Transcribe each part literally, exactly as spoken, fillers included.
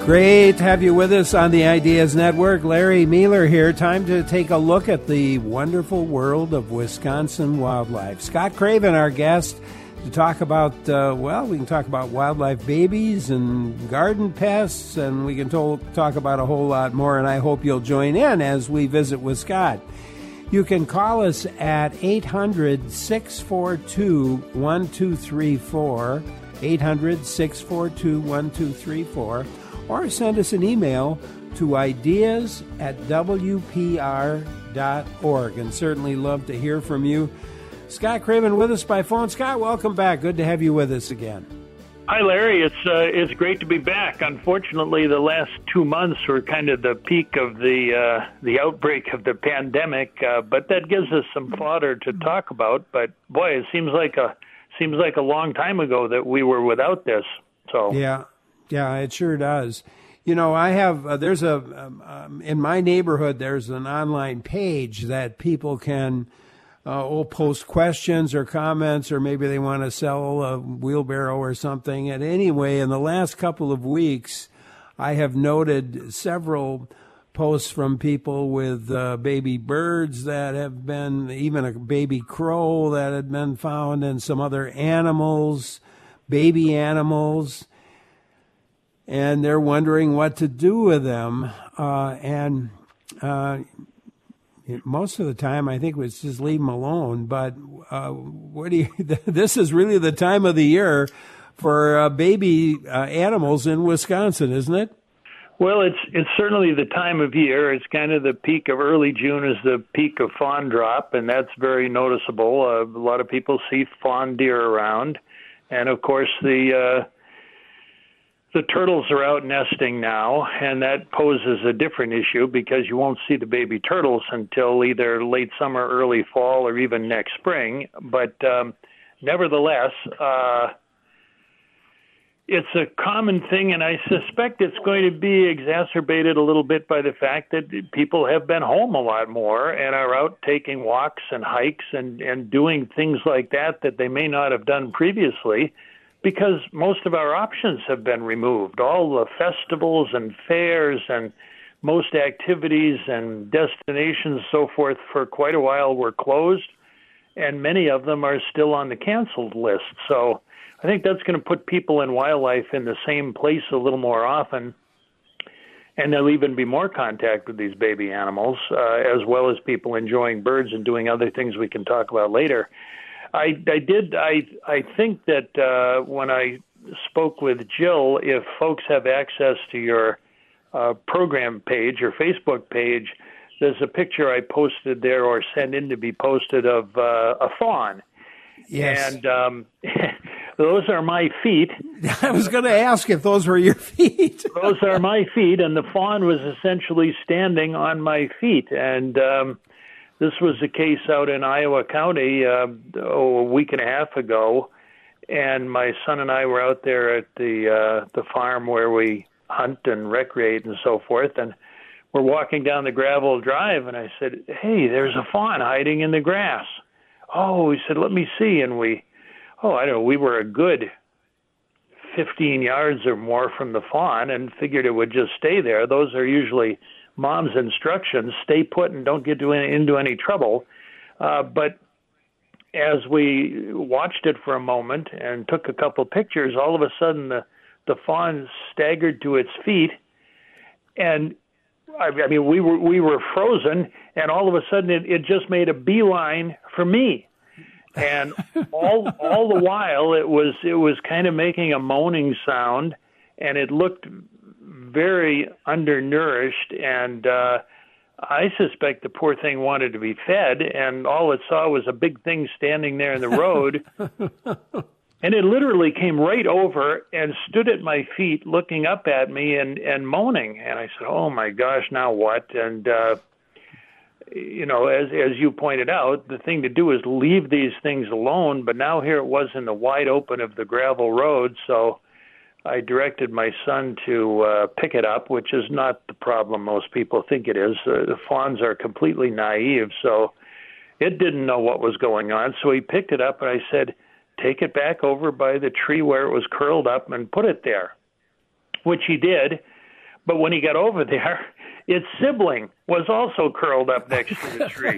Great to have you with us on the Ideas Network. Larry Mueller here. Time to take a look at the wonderful world of Wisconsin wildlife. Scott Craven, our guest, to talk about, uh, well, we can talk about wildlife babies and garden pests, and we can to- talk about a whole lot more, and I hope you'll join in as we visit with Scott. You can call us at eight hundred, six four two, one two three four, eight hundred, six four two, one two three four, or send us an email to ideas at w p r dot org, and certainly love to hear from you. Scott Craven with us by phone. Scott, welcome back. Good to have you with us again. Hi, Larry. It's uh, it's great to be back. Unfortunately, the last two months were kind of the peak of the uh, the outbreak of the pandemic, uh, but that gives us some fodder to talk about. But boy, it seems like a seems like a long time ago that we were without this. So yeah. Yeah, it sure does. You know, I have, uh, there's a, um, um, in my neighborhood, there's an online page that people can uh, will post questions or comments, or maybe they want to sell a wheelbarrow or something. And anyway, in the last couple of weeks, I have noted several posts from people with uh, baby birds that have been, even a baby crow that had been found, and some other animals, baby animals. And they're wondering what to do with them. Uh, and uh, most of the time, I think we just leave them alone. But uh, what do you? This is really the time of the year for uh, baby uh, animals in Wisconsin, isn't it? Well, it's it's certainly the time of year. It's kind of the peak of early June is the peak of fawn drop, and that's very noticeable. Uh, a lot of people see fawn deer around, and of course the uh, The turtles are out nesting now, and that poses a different issue because you won't see the baby turtles until either late summer, early fall, or even next spring. But um, nevertheless, uh, it's a common thing, and I suspect it's going to be exacerbated a little bit by the fact that people have been home a lot more and are out taking walks and hikes and, and doing things like that that they may not have done previously, because most of our options have been removed. All the festivals and fairs and most activities and destinations, so forth, for quite a while were closed, and many of them are still on the canceled list. So I think that's going to put people and wildlife in the same place a little more often, and there'll even be more contact with these baby animals, uh, as well as people enjoying birds and doing other things we can talk about later. I, I did. I I think that uh, when I spoke with Jill, if folks have access to your uh, program page, your Facebook page, there's a picture I posted there or sent in to be posted of uh, a fawn. Yes. And um, those are my feet. I was going to ask if those were your feet. Those are my feet, and the fawn was essentially standing on my feet. And um, this was the case out in Iowa County uh, oh, a week and a half ago, and my son and I were out there at the uh, the farm where we hunt and recreate and so forth, and we're walking down the gravel drive, and I said, "Hey, there's a fawn hiding in the grass." Oh, he said, "Let me see," and we, oh, I don't know, we were a good fifteen yards or more from the fawn and figured it would just stay there. Those are usually mom's instructions: stay put and don't get into any trouble. Uh, but as we watched it for a moment and took a couple pictures, all of a sudden the, the fawn staggered to its feet, and I, I mean we were we were frozen, and all of a sudden it, it just made a beeline for me, and all all the while it was it was kind of making a moaning sound, and it looked very undernourished, and uh, I suspect the poor thing wanted to be fed, and all it saw was a big thing standing there in the road, and it literally came right over and stood at my feet looking up at me and, and moaning, and I said, "Oh my gosh, now what?" And, uh, you know, as as you pointed out, the thing to do is leave these things alone, but now here it was in the wide open of the gravel road, so I directed my son to uh, pick it up, which is not the problem most people think it is. Uh, the fawns are completely naive, so it didn't know what was going on. So he picked it up, and I said, "Take it back over by the tree where it was curled up and put it there," which he did. But when he got over there, its sibling was also curled up next to the tree.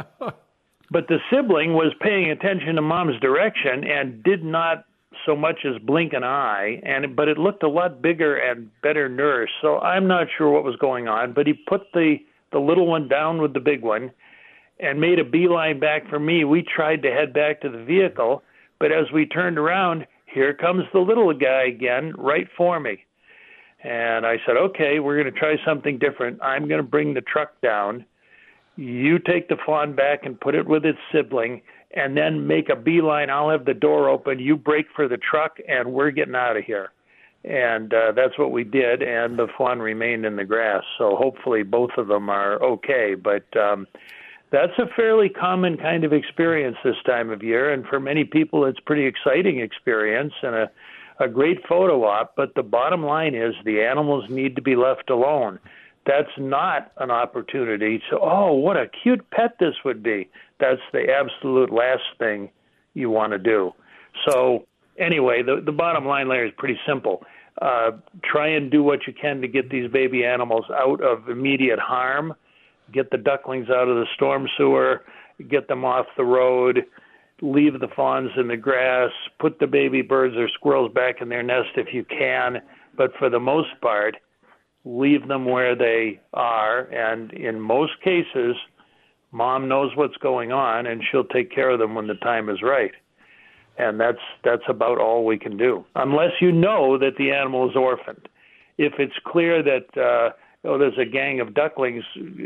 But the sibling was paying attention to Mom's direction and did not so much as blink an eye, and but it looked a lot bigger and better nourished. So I'm not sure what was going on, but he put the, the little one down with the big one and made a beeline back for me. We tried to head back to the vehicle, but as we turned around, here comes the little guy again, right for me. And I said, okay, we're going to try something different. I'm going to bring the truck down. You take the fawn back and put it with its sibling, and then make a beeline. I'll have the door open. You brake for the truck, and we're getting out of here. And uh, that's what we did, and the fawn remained in the grass. So hopefully both of them are okay. But um, that's a fairly common kind of experience this time of year, and for many people it's a pretty exciting experience and a, a great photo op. But the bottom line is the animals need to be left alone. That's not an opportunity to, oh, what a cute pet this would be. That's the absolute last thing you want to do. So anyway, the, the bottom line, Larry, is pretty simple. Uh, try and do what you can to get these baby animals out of immediate harm. Get the ducklings out of the storm sewer, get them off the road, leave the fawns in the grass, put the baby birds or squirrels back in their nest if you can. But for the most part, leave them where they are, and in most cases, Mom knows what's going on, and she'll take care of them when the time is right. And that's that's about all we can do, unless you know that the animal is orphaned. If it's clear that uh, oh, there's a gang of ducklings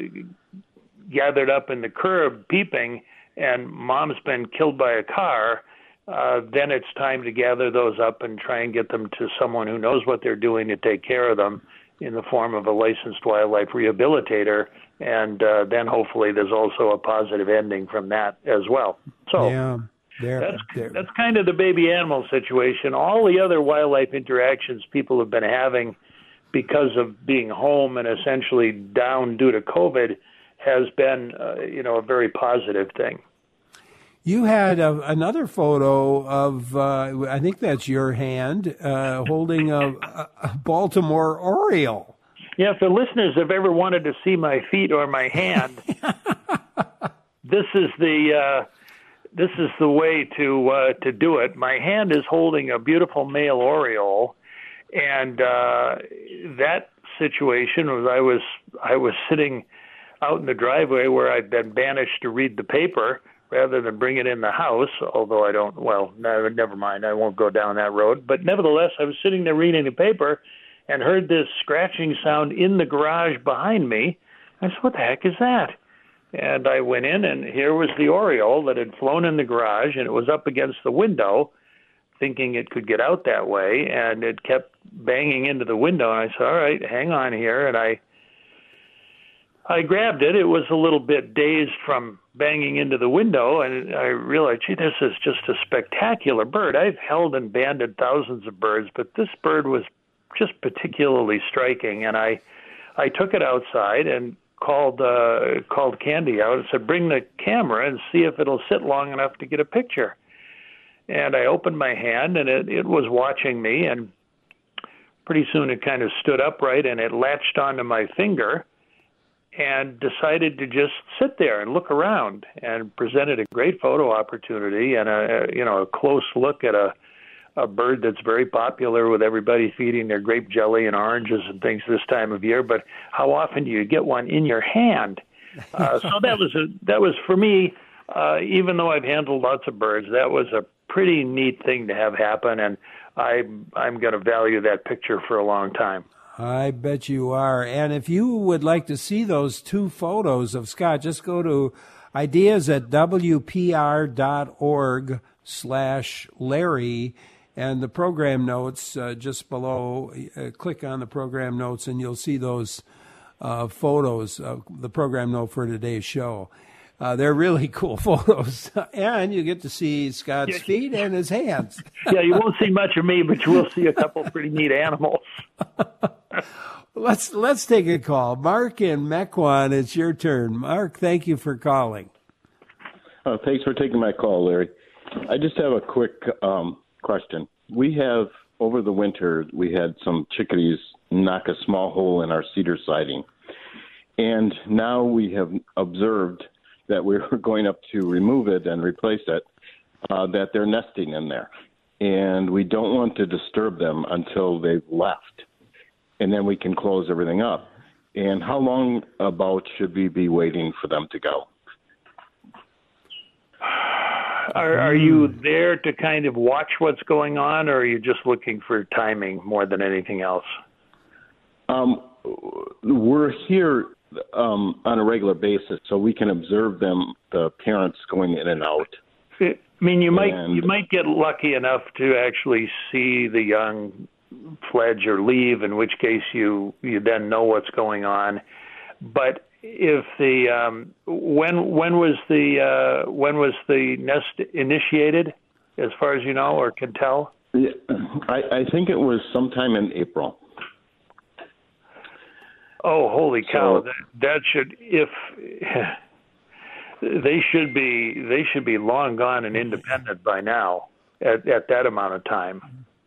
gathered up in the curb peeping, and Mom's been killed by a car, uh, then it's time to gather those up and try and get them to someone who knows what they're doing to take care of them, in the form of a licensed wildlife rehabilitator, and uh, then hopefully there's also a positive ending from that as well. So yeah, they're, that's they're... that's kind of the baby animal situation. All the other wildlife interactions people have been having because of being home and essentially down due to COVID has been, uh, you know, a very positive thing. You had a, another photo of, uh, I think that's your hand, uh, holding a, a Baltimore Oriole. Yeah, if the listeners have ever wanted to see my feet or my hand, this is the uh, this is the way to uh, to do it. My hand is holding a beautiful male Oriole, and uh, that situation was I was I was sitting out in the driveway where I'd been banished to read the paper, rather than bring it in the house, although I don't, well, no, never mind, I won't go down that road. But nevertheless, I was sitting there reading the paper and heard this scratching sound in the garage behind me. I said, what the heck is that? And I went in, and here was the Oriole that had flown in the garage, and it was up against the window, thinking it could get out that way, and it kept banging into the window. And I said, all right, hang on here. And I I grabbed it. It was a little bit dazed from banging into the window, and I realized, gee, this is just a spectacular bird. I've held and banded thousands of birds, but this bird was just particularly striking. And I, I took it outside and called uh, called Candy out and said, bring the camera and see if it'll sit long enough to get a picture. And I opened my hand, and it, it was watching me, and pretty soon it kind of stood upright, and it latched onto my finger and decided to just sit there and look around, and presented a great photo opportunity and a, you know, a close look at a, a bird that's very popular with everybody feeding their grape jelly and oranges and things this time of year. But how often do you get one in your hand? Uh, so that was a, that was for me, uh, even though I've handled lots of birds, that was a pretty neat thing to have happen. And I, I'm going to value that picture for a long time. I bet you are. And if you would like to see those two photos of Scott, just go to ideas at w p r dot org slash Larry, and the program notes uh, just below. Uh, click on the program notes, and you'll see those uh, photos of the program note for today's show. Uh, they're really cool photos, and you get to see Scott's yeah. feet and his hands. Yeah, you won't see much of me, but you will see a couple pretty neat animals. let's let's take a call. Mark in Mequon, it's your turn. Mark, thank you for calling. Uh, thanks for taking my call, Larry. I just have a quick um, question. We have over over the winter, we had some chickadees knock a small hole in our cedar siding. And now we have observed that we're going up to remove it and replace it, uh, that they're nesting in there. And we don't want to disturb them until they've left. And then we can close everything up. And how long about should we be waiting for them to go? Are, are you there to kind of watch what's going on, or are you just looking for timing more than anything else? Um, we're here um, on a regular basis, so we can observe them, the parents going in and out. I mean, you might and, you might get lucky enough to actually see the young fledge or leave, in which case you you then know what's going on. But if the um, when when was the uh, when was the nest initiated, as far as you know or can tell? Yeah, I, I think it was sometime in April. Oh, holy cow! So, that, that should if they should be they should be long gone and independent by now at, at that amount of time.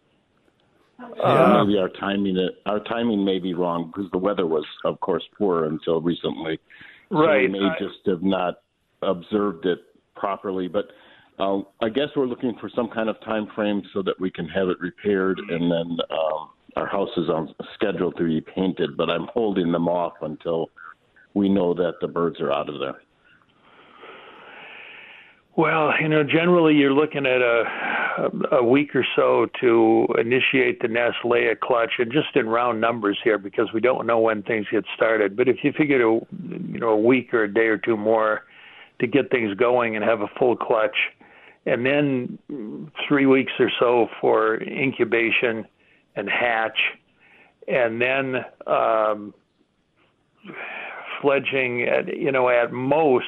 Uh, maybe our timing our timing may be wrong because the weather was, of course, poor until recently. So right. we may I, just have not observed it properly. But uh, I guess we're looking for some kind of time frame so that we can have it repaired, and then um, our house is on schedule to be painted. But I'm holding them off until we know that the birds are out of there. Well, you know, generally you're looking at a a week or so to initiate the nest, lay a clutch, and just in round numbers here because we don't know when things get started. But if you figured a you know a week or a day or two more to get things going and have a full clutch, and then three weeks or so for incubation and hatch, and then um, fledging at you know at most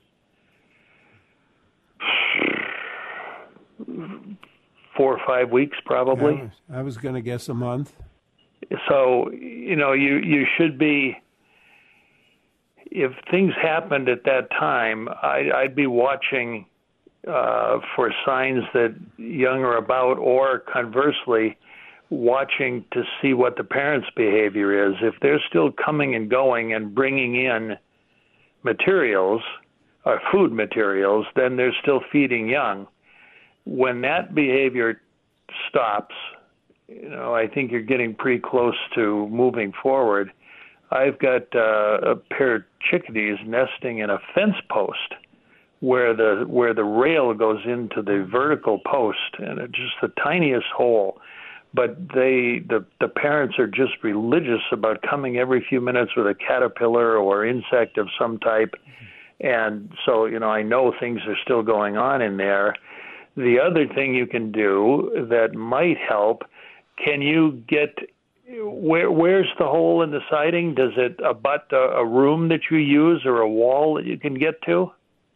four or five weeks, probably. I was, I was going to guess a month. So, you know, you, you should be, if things happened at that time, I, I'd be watching uh, for signs that young are about, or conversely, watching to see what the parents' behavior is. If they're still coming and going and bringing in materials, or food materials, then they're still feeding young. When that behavior stops, you know, I think you're getting pretty close to moving forward. I've got uh, a pair of chickadees nesting in a fence post where the where the rail goes into the vertical post, and it's just the tiniest hole. But they the the parents are just religious about coming every few minutes with a caterpillar or insect of some type. And so, you know, I know things are still going on in there. The other thing you can do that might help, can you get, where where's the hole in the siding? Does it abut a, a room that you use or a wall that you can get to?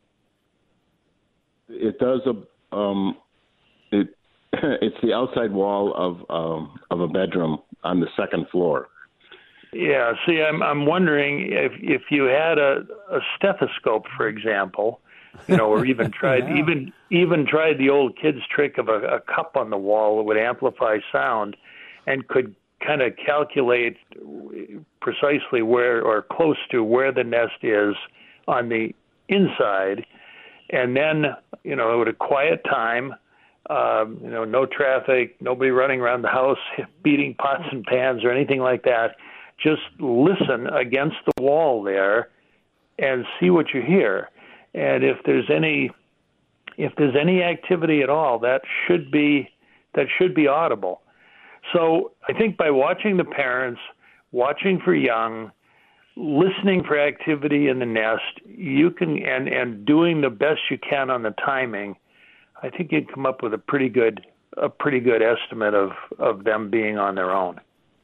It does. A, um, it it's the outside wall of um, of a bedroom on the second floor. Yeah. See, I'm I'm wondering if if you had a, a stethoscope, for example, you know, or even tried yeah. even even tried the old kids trick of a, a cup on the wall that would amplify sound, and could kind of calculate precisely where or close to where the nest is on the inside, and then you know at a quiet time, um, you know, no traffic, nobody running around the house beating pots and pans or anything like that. Just listen against the wall there and see what you hear. And if there's any if there's any activity at all, that should be that should be audible. So I think by watching the parents, watching for young, listening for activity in the nest, you can and, and doing the best you can on the timing, I think you'd come up with a pretty good a pretty good estimate of, of them being on their own.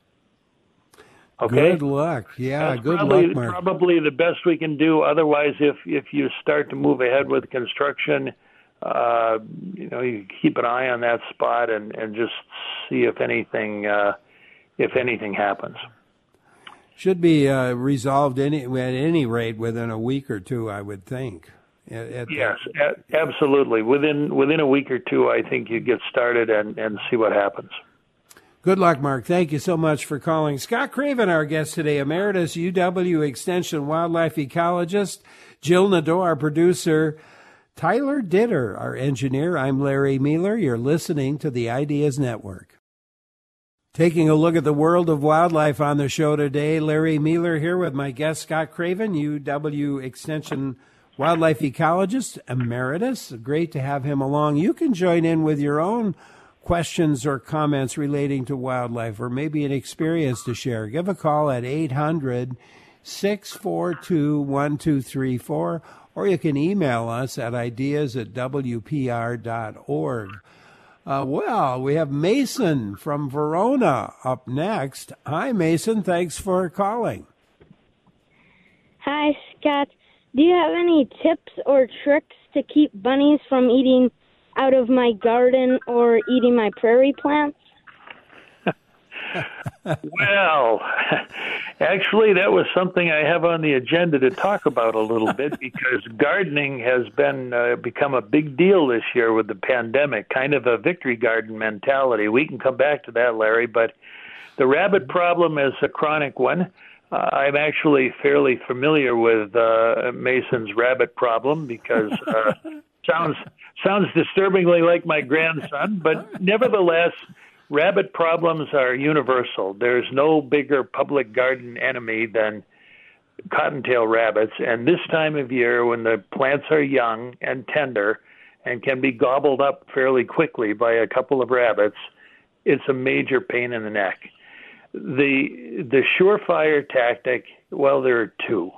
Okay. Good luck. Yeah, That's good probably, luck, Mark. Probably the best we can do. Otherwise, if if you start to move ahead with construction, uh, you know, you keep an eye on that spot and, and just see if anything uh, if anything happens. Should be uh, resolved any at any rate within a week or two, I would think. At, at yes, a- absolutely. Within within a week or two, I think you get started and, and see what happens. Good luck, Mark. Thank you so much for calling. Scott Craven, our guest today, Emeritus U W Extension Wildlife Ecologist. Jill Nadeau, our producer. Tyler Ditter, our engineer. I'm Larry Mueller. You're listening to the Ideas Network. Taking a look at the world of wildlife on the show today, Larry Mueller here with my guest, Scott Craven, U W Extension Wildlife Ecologist, Emeritus. Great to have him along. You can join in with your own questions or comments relating to wildlife, or maybe an experience to share. Give a call at eight hundred, six four two, one two three four, or you can email us at ideas at w p r dot org. Uh, well, we have Mason from Verona up next. Hi, Mason. Thanks for calling. Hi, Scott. Do you have any tips or tricks to keep bunnies from eating out of my garden or eating my prairie plants? Well, actually, that was something I have on the agenda to talk about a little bit, because gardening has been uh, become a big deal this year with the pandemic, kind of a victory garden mentality. We can come back to that, Larry, but the rabbit problem is a chronic one. Uh, I'm actually fairly familiar with uh, Mason's rabbit problem, because uh, sounds sounds disturbingly like my grandson, but nevertheless, rabbit problems are universal. There's no bigger public garden enemy than cottontail rabbits, and this time of year when the plants are young and tender and can be gobbled up fairly quickly by a couple of rabbits, it's a major pain in the neck. The the surefire tactic, well, there are two.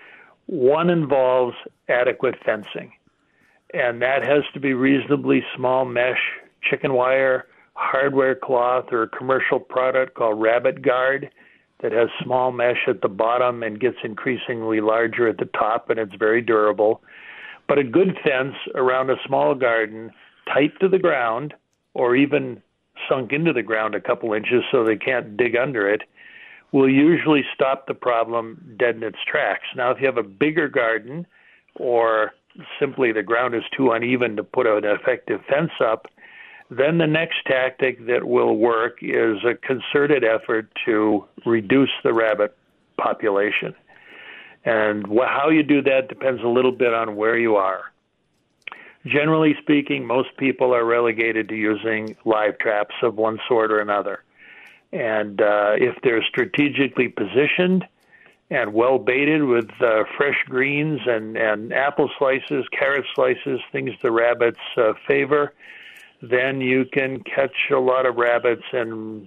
One involves adequate fencing, and that has to be reasonably small mesh, chicken wire, hardware cloth, or a commercial product called Rabbit Guard that has small mesh at the bottom and gets increasingly larger at the top, and it's very durable. But a good fence around a small garden, tight to the ground, or even sunk into the ground a couple inches so they can't dig under it, will usually stop the problem dead in its tracks. Now, if you have a bigger garden, or simply the ground is too uneven to put an effective fence up, then the next tactic that will work is a concerted effort to reduce the rabbit population. And wh- how you do that depends a little bit on where you are. Generally speaking, most people are relegated to using live traps of one sort or another. And uh, if they're strategically positioned and well baited with uh, fresh greens and, and apple slices, carrot slices, things the rabbits uh, favor, then you can catch a lot of rabbits and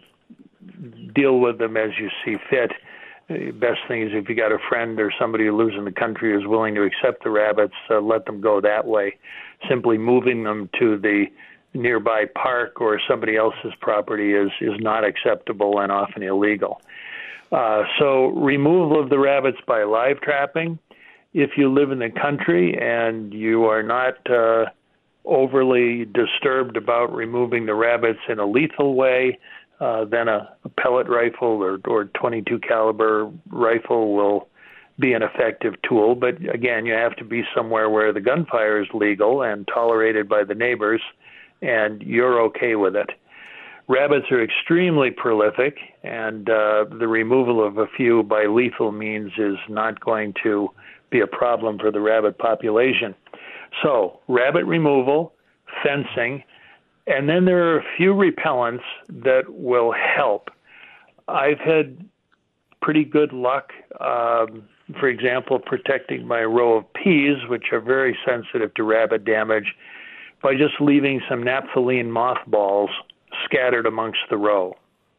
deal with them as you see fit. The best thing is if you got a friend or somebody who lives in the country who's willing to accept the rabbits, uh, let them go that way. Simply moving them to the nearby park or somebody else's property is, is not acceptable and often illegal. Uh, so removal of the rabbits by live trapping. If you live in the country and you are not uh, overly disturbed about removing the rabbits in a lethal way, uh, then a, a pellet rifle or, or twenty-two caliber rifle will be an effective tool. But again, you have to be somewhere where the gunfire is legal and tolerated by the neighbors, and you're okay with it. Rabbits are extremely prolific, and uh, the removal of a few by lethal means is not going to be a problem for the rabbit population. So, rabbit removal, fencing, and then there are a few repellents that will help. I've had pretty good luck, um, for example, protecting my row of peas, which are very sensitive to rabbit damage, by just leaving some naphthalene mothballs scattered amongst the row.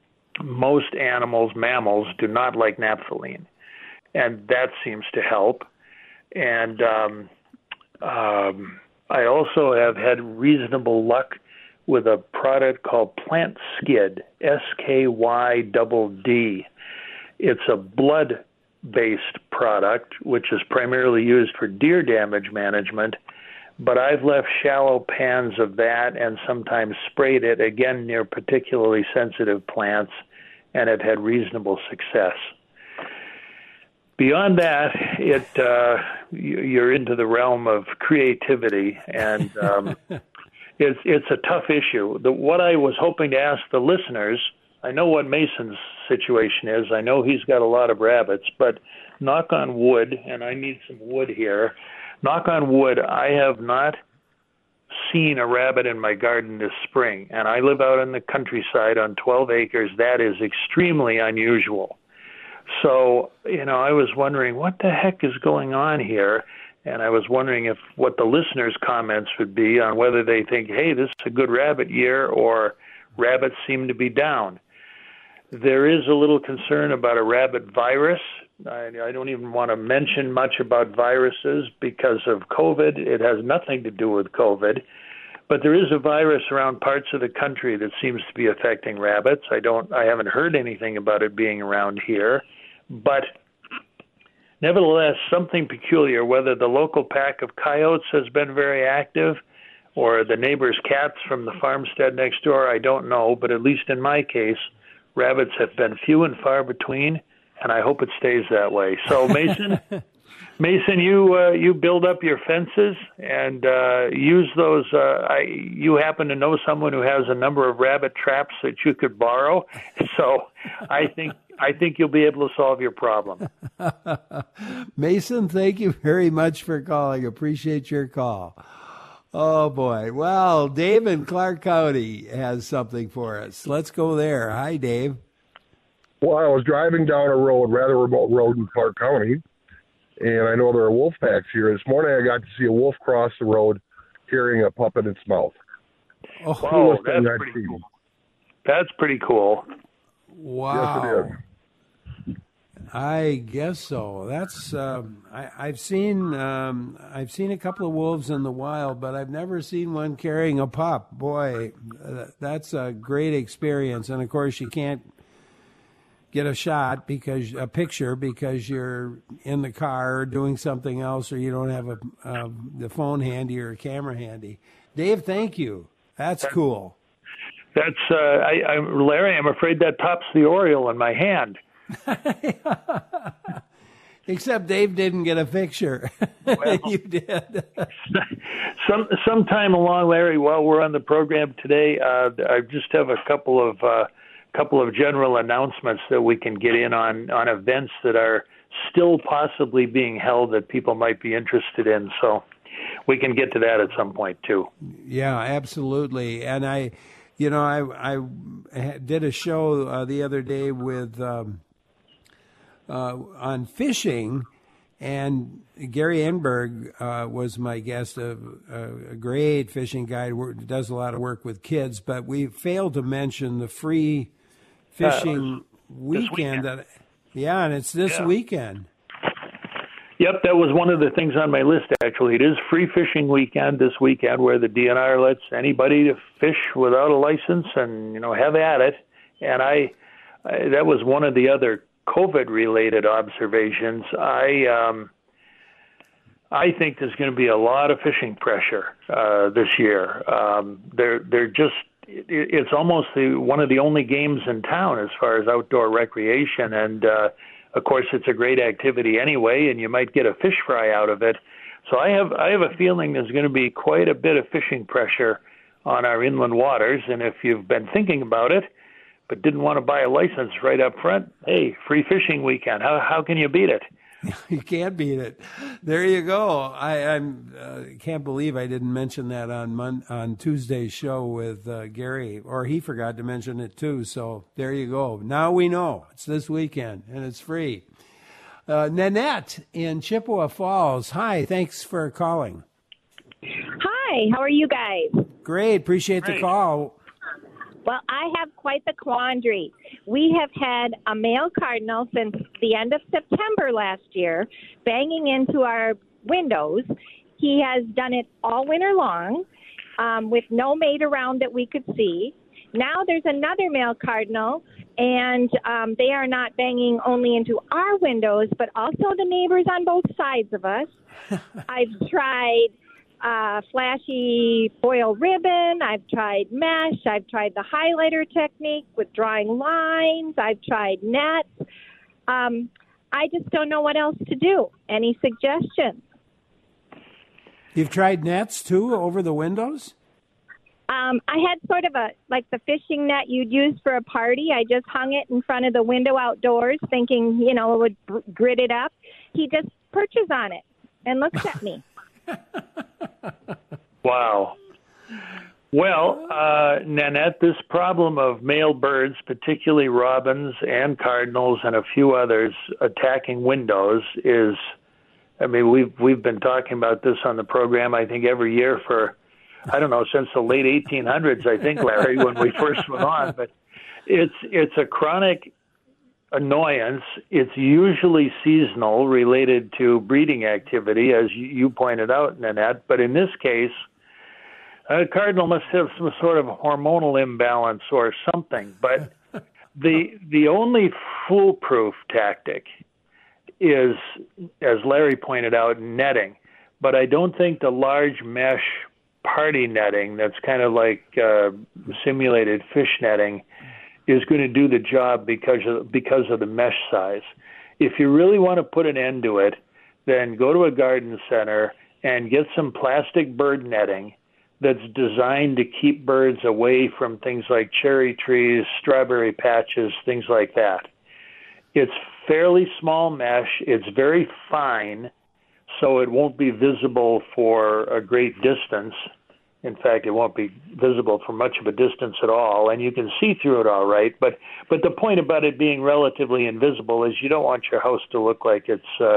Most animals, mammals, do not like naphthalene, and that seems to help. And um, um, I also have had reasonable luck with a product called Plant Skid, S K Y D D D. It's a blood-based product, which is primarily used for deer damage management, but I've left shallow pans of that and sometimes sprayed it, again, near particularly sensitive plants, and have had reasonable success. Beyond that, it uh, you're into the realm of creativity, and um, it's it's a tough issue. The, what I was hoping to ask the listeners I know what Mason's situation is. I know he's got a lot of rabbits, but knock on wood, and I need some wood here. Knock on wood, I have not seen a rabbit in my garden this spring, and I live out in the countryside on twelve acres. That is extremely unusual. So, you know, I was wondering what the heck is going on here, and I was wondering if what the listeners' comments would be on whether they think, hey, this is a good rabbit year, or rabbits seem to be down. There is a little concern about a rabbit virus. I, I don't even want to mention much about viruses because of COVID. It has nothing to do with COVID. But there is a virus around parts of the country that seems to be affecting rabbits. I don't I haven't heard anything about it being around here. But nevertheless, something peculiar, whether the local pack of coyotes has been very active or the neighbor's cats from the farmstead next door, I don't know. But at least in my case, rabbits have been few and far between, and I hope it stays that way. So, Mason, Mason, you uh, you build up your fences and uh, use those. Uh, I, you happen to know someone who has a number of rabbit traps that you could borrow, so I think I think you'll be able to solve your problem. Mason, thank you very much for calling. Appreciate your call. Oh, boy. Well, Dave in Clark County has something for us. Let's go there. Hi, Dave. Well, I was driving down a road, rather remote road in Clark County, and I know there are wolf packs here. This morning I got to see a wolf cross the road carrying a pup in its mouth. Oh, wow, that's pretty cool. That's pretty cool. Wow. Yes, it is. I guess so. That's um, I, I've seen um, I've seen a couple of wolves in the wild, but I've never seen one carrying a pup. Boy, uh, that's a great experience. And of course, you can't get a shot because a picture because you're in the car or doing something else, or you don't have a uh, the phone handy or a camera handy. Dave, thank you. That's cool. That's uh, I, I, Larry. I'm afraid that tops the Oriole in my hand. Except Dave didn't get a picture. Well, you did. some sometime along, Larry, while we're on the program today, uh, I just have a couple of uh, couple of general announcements that we can get in on on events that are still possibly being held that people might be interested in. So we can get to that at some point too. Yeah, absolutely. And I, you know, I I did a show uh, the other day with. Um, Uh, on fishing, and Gary Enberg uh, was my guest, a, a great fishing guide, does a lot of work with kids, but we failed to mention the free fishing uh, weekend. weekend. That, yeah, and it's this yeah. weekend. Yep, that was one of the things on my list, actually. It is free fishing weekend this weekend where the D N R lets anybody to fish without a license and, you know, have at it. And I, I that was one of the other COVID-related observations. I um, I think there's going to be a lot of fishing pressure uh, this year. Um, they're they're just it, it's almost the, one of the only games in town as far as outdoor recreation, and uh, of course it's a great activity anyway, and you might get a fish fry out of it. So I have I have a feeling there's going to be quite a bit of fishing pressure on our inland waters, and if you've been thinking about it, but didn't want to buy a license right up front, hey, free fishing weekend. How how can you beat it? You can't beat it. There you go. I I'm, uh, can't believe I didn't mention that on Mon- on Tuesday's show with uh, Gary, or he forgot to mention it too. So there you go. Now we know. It's this weekend, and it's free. Uh, Nanette in Chippewa Falls. Hi, thanks for calling. Hi, how are you guys? Great. Appreciate Great. the call. Well, I have quite the quandary. We have had a male cardinal since the end of September last year banging into our windows. He has done it all winter long um, with no mate around that we could see. Now there's another male cardinal, and um, they are not banging only into our windows, but also the neighbors on both sides of us. I've tried Uh, flashy foil ribbon. I've tried mesh. I've tried the highlighter technique with drawing lines. I've tried nets. Um, I just don't know what else to do. Any suggestions? You've tried nets too over the windows? Um, I had sort of a, like the fishing net you'd use for a party. I just hung it in front of the window outdoors thinking, you know, it would br- grit it up. He just perches on it and looks at me. Wow. Well, uh, Nanette, this problem of male birds, particularly robins and cardinals and a few others attacking windows is, I mean, we've, we've been talking about this on the program, I think, every year for, I don't know, since the late eighteen hundreds, I think, Larry, when we first went on. But it's it's a chronic annoyance. It's usually seasonal, related to breeding activity, as you pointed out, Nanette. But in this case, a cardinal must have some sort of hormonal imbalance or something. But the the only foolproof tactic is, as Larry pointed out, netting. But I don't think the large mesh party netting that's kind of like uh, simulated fish netting is going to do the job because of, because of the mesh size. If you really want to put an end to it, then go to a garden center and get some plastic bird netting that's designed to keep birds away from things like cherry trees, strawberry patches, things like that. It's fairly small mesh. It's very fine, so it won't be visible for a great distance. In fact, it won't be visible for much of a distance at all, and you can see through it all right. But but the point about it being relatively invisible is you don't want your house to look like it's uh,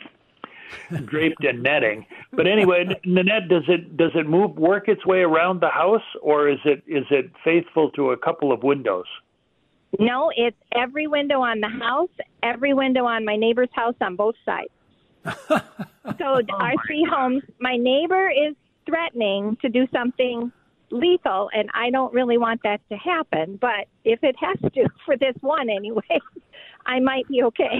draped in netting. But anyway, Nanette, does it does it move work its way around the house, or is it is it faithful to a couple of windows? No, it's every window on the house, every window on my neighbor's house on both sides. So oh our three God. homes, my neighbor is threatening to do something lethal, and I don't really want that to happen. But if it has to, for this one anyway, I might be okay.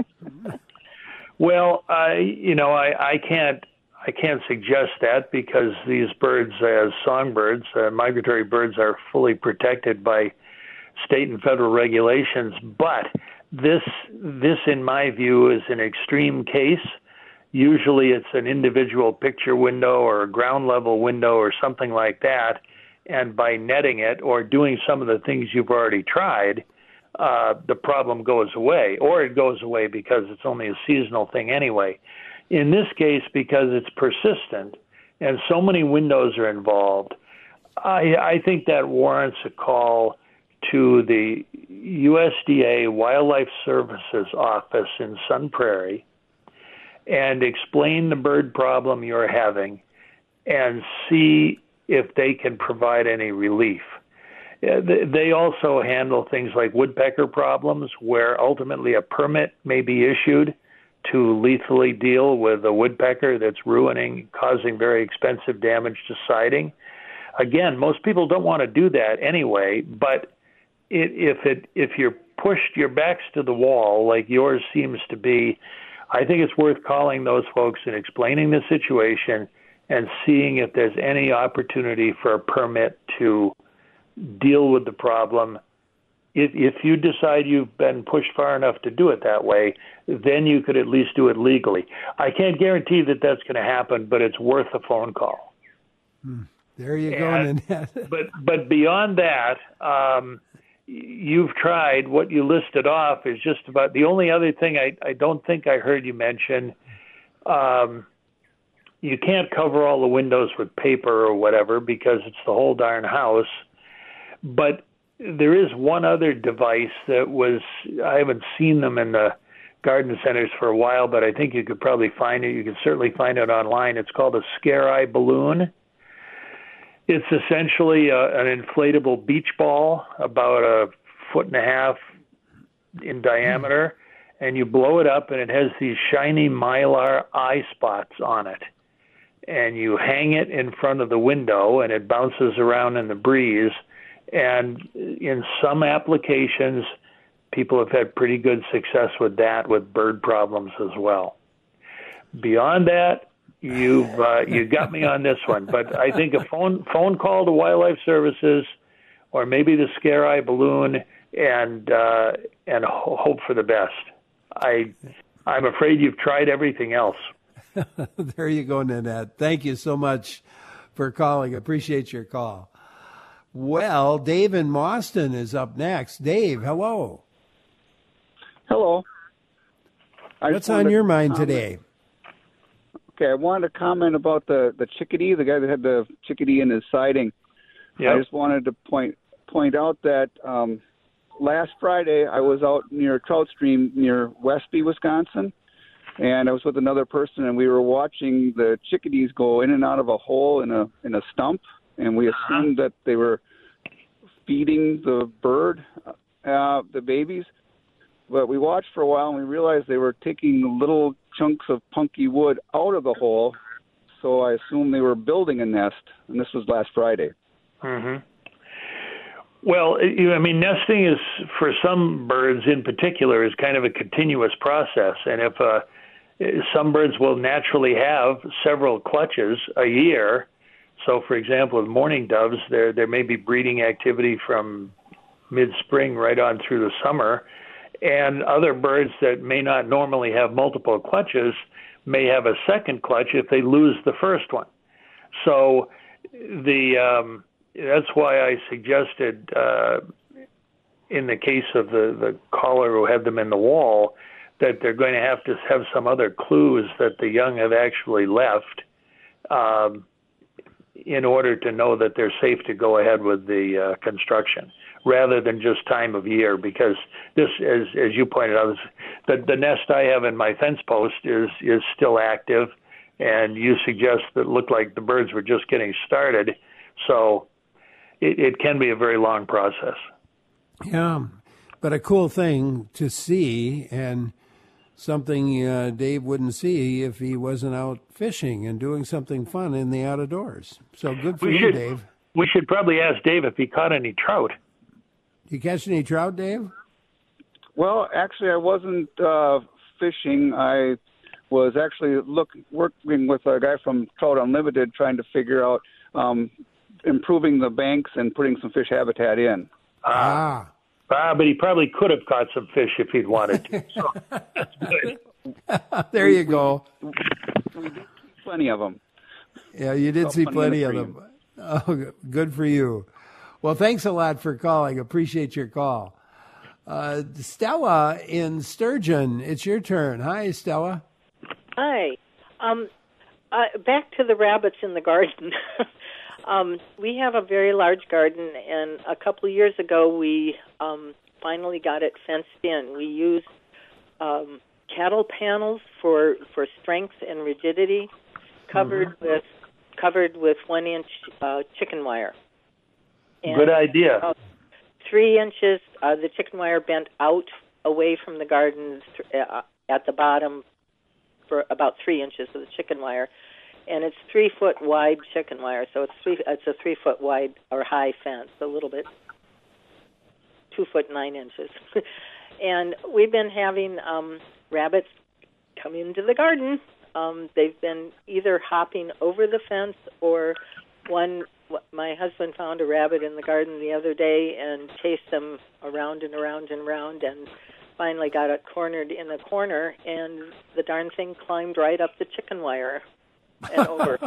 Well, I, you know, I, I can't, I can't suggest that because these birds, as songbirds, uh, migratory birds, are fully protected by state and federal regulations. But this, this, in my view, is an extreme case. Usually it's an individual picture window or a ground level window or something like that. And by netting it or doing some of the things you've already tried, uh, the problem goes away. Or it goes away because it's only a seasonal thing anyway. In this case, because it's persistent and so many windows are involved, I, I think that warrants a call to the U S D A Wildlife Services office in Sun Prairie and explain the bird problem you're having and see if they can provide any relief. They also handle things like woodpecker problems where ultimately a permit may be issued to lethally deal with a woodpecker that's ruining, causing very expensive damage to siding. Again, most people don't want to do that anyway, but it, if it if you're pushed your backs to the wall like yours seems to be, I think it's worth calling those folks and explaining the situation and seeing if there's any opportunity for a permit to deal with the problem. If, if you decide you've been pushed far enough to do it that way, then you could at least do it legally. I can't guarantee that that's going to happen, but it's worth a phone call. Hmm. There you go, and, Nanette. but, but beyond that, um, you've tried. What you listed off is just about the only other thing I, I don't think I heard you mention. Um, you can't cover all the windows with paper or whatever because it's the whole darn house. But there is one other device that was, I haven't seen them in the garden centers for a while, but I think you could probably find it. You can certainly find it online. It's called a scare eye balloon. It's essentially a, an inflatable beach ball about a foot and a half in diameter, and you blow it up, and it has these shiny mylar eye spots on it. And you hang it in front of the window, and it bounces around in the breeze. And in some applications, people have had pretty good success with that, with bird problems as well. Beyond that, You've uh, you got me on this one, but I think a phone phone call to Wildlife Services, or maybe the scare eye balloon, and uh, and ho- hope for the best. I I'm afraid you've tried everything else. There you go, Nanette. Thank you so much for calling. Appreciate your call. Well, Dave in Boston is up next. Dave, hello. Hello. I What's on your mind comment. today? Okay, I wanted to comment about the, the chickadee, the guy that had the chickadee in his siding. Yep. I just wanted to point point out that um, last Friday I was out near Trout Stream near Westby, Wisconsin, and I was with another person, and we were watching the chickadees go in and out of a hole in a in a stump, and we assumed that they were feeding the bird, uh, the babies. But we watched for a while, and we realized they were taking little chunks of punky wood out of the hole, so I assumed they were building a nest, and this was last Friday. Mm-hmm. Well, I mean, nesting is, for some birds in particular, is kind of a continuous process, and if uh, some birds will naturally have several clutches a year. So, for example, with mourning doves, there there may be breeding activity from mid-spring right on through the summer. And other birds that may not normally have multiple clutches may have a second clutch if they lose the first one. So the um, that's why I suggested uh, in the case of the, the caller who had them in the wall that they're going to have to have some other clues that the young have actually left um, in order to know that they're safe to go ahead with the uh, construction, rather than just time of year, because this, as as you pointed out, is the, the nest I have in my fence post is is still active, and you suggest that it looked like the birds were just getting started, so it, it can be a very long process. Yeah, but a cool thing to see, and something uh, Dave wouldn't see if he wasn't out fishing and doing something fun in the outdoors. So good for we you, should, Dave. We should probably ask Dave if he caught any trout. You catch any trout, Dave? Well, actually, I wasn't uh, fishing. I was actually look, working with a guy from Trout Unlimited trying to figure out um, improving the banks and putting some fish habitat in. Ah. Ah, but he probably could have caught some fish if he'd wanted to. So that's good. There you go. We, we did see plenty of them. Yeah, you did see plenty of them. Oh, good for you. Well, thanks a lot for calling. Appreciate your call. Uh, Stella in Sturgeon, it's your turn. Hi, Stella. Hi. Um, uh, back to the rabbits in the garden. um, we have a very large garden, and a couple of years ago we um, finally got it fenced in. We use um, cattle panels for for strength and rigidity, covered mm-hmm. with covered with one inch uh, chicken wire. And good idea. About three inches, uh, the chicken wire bent out away from the garden uh, at the bottom for about three inches of the chicken wire, and it's three foot wide chicken wire, so it's three. It's a three foot wide or high fence, a little bit, two foot nine inches, and we've been having um, rabbits come into the garden. Um, they've been either hopping over the fence or one. My husband found a rabbit in the garden the other day and chased them around and around and around, and finally got it cornered in a corner, and the darn thing climbed right up the chicken wire and over.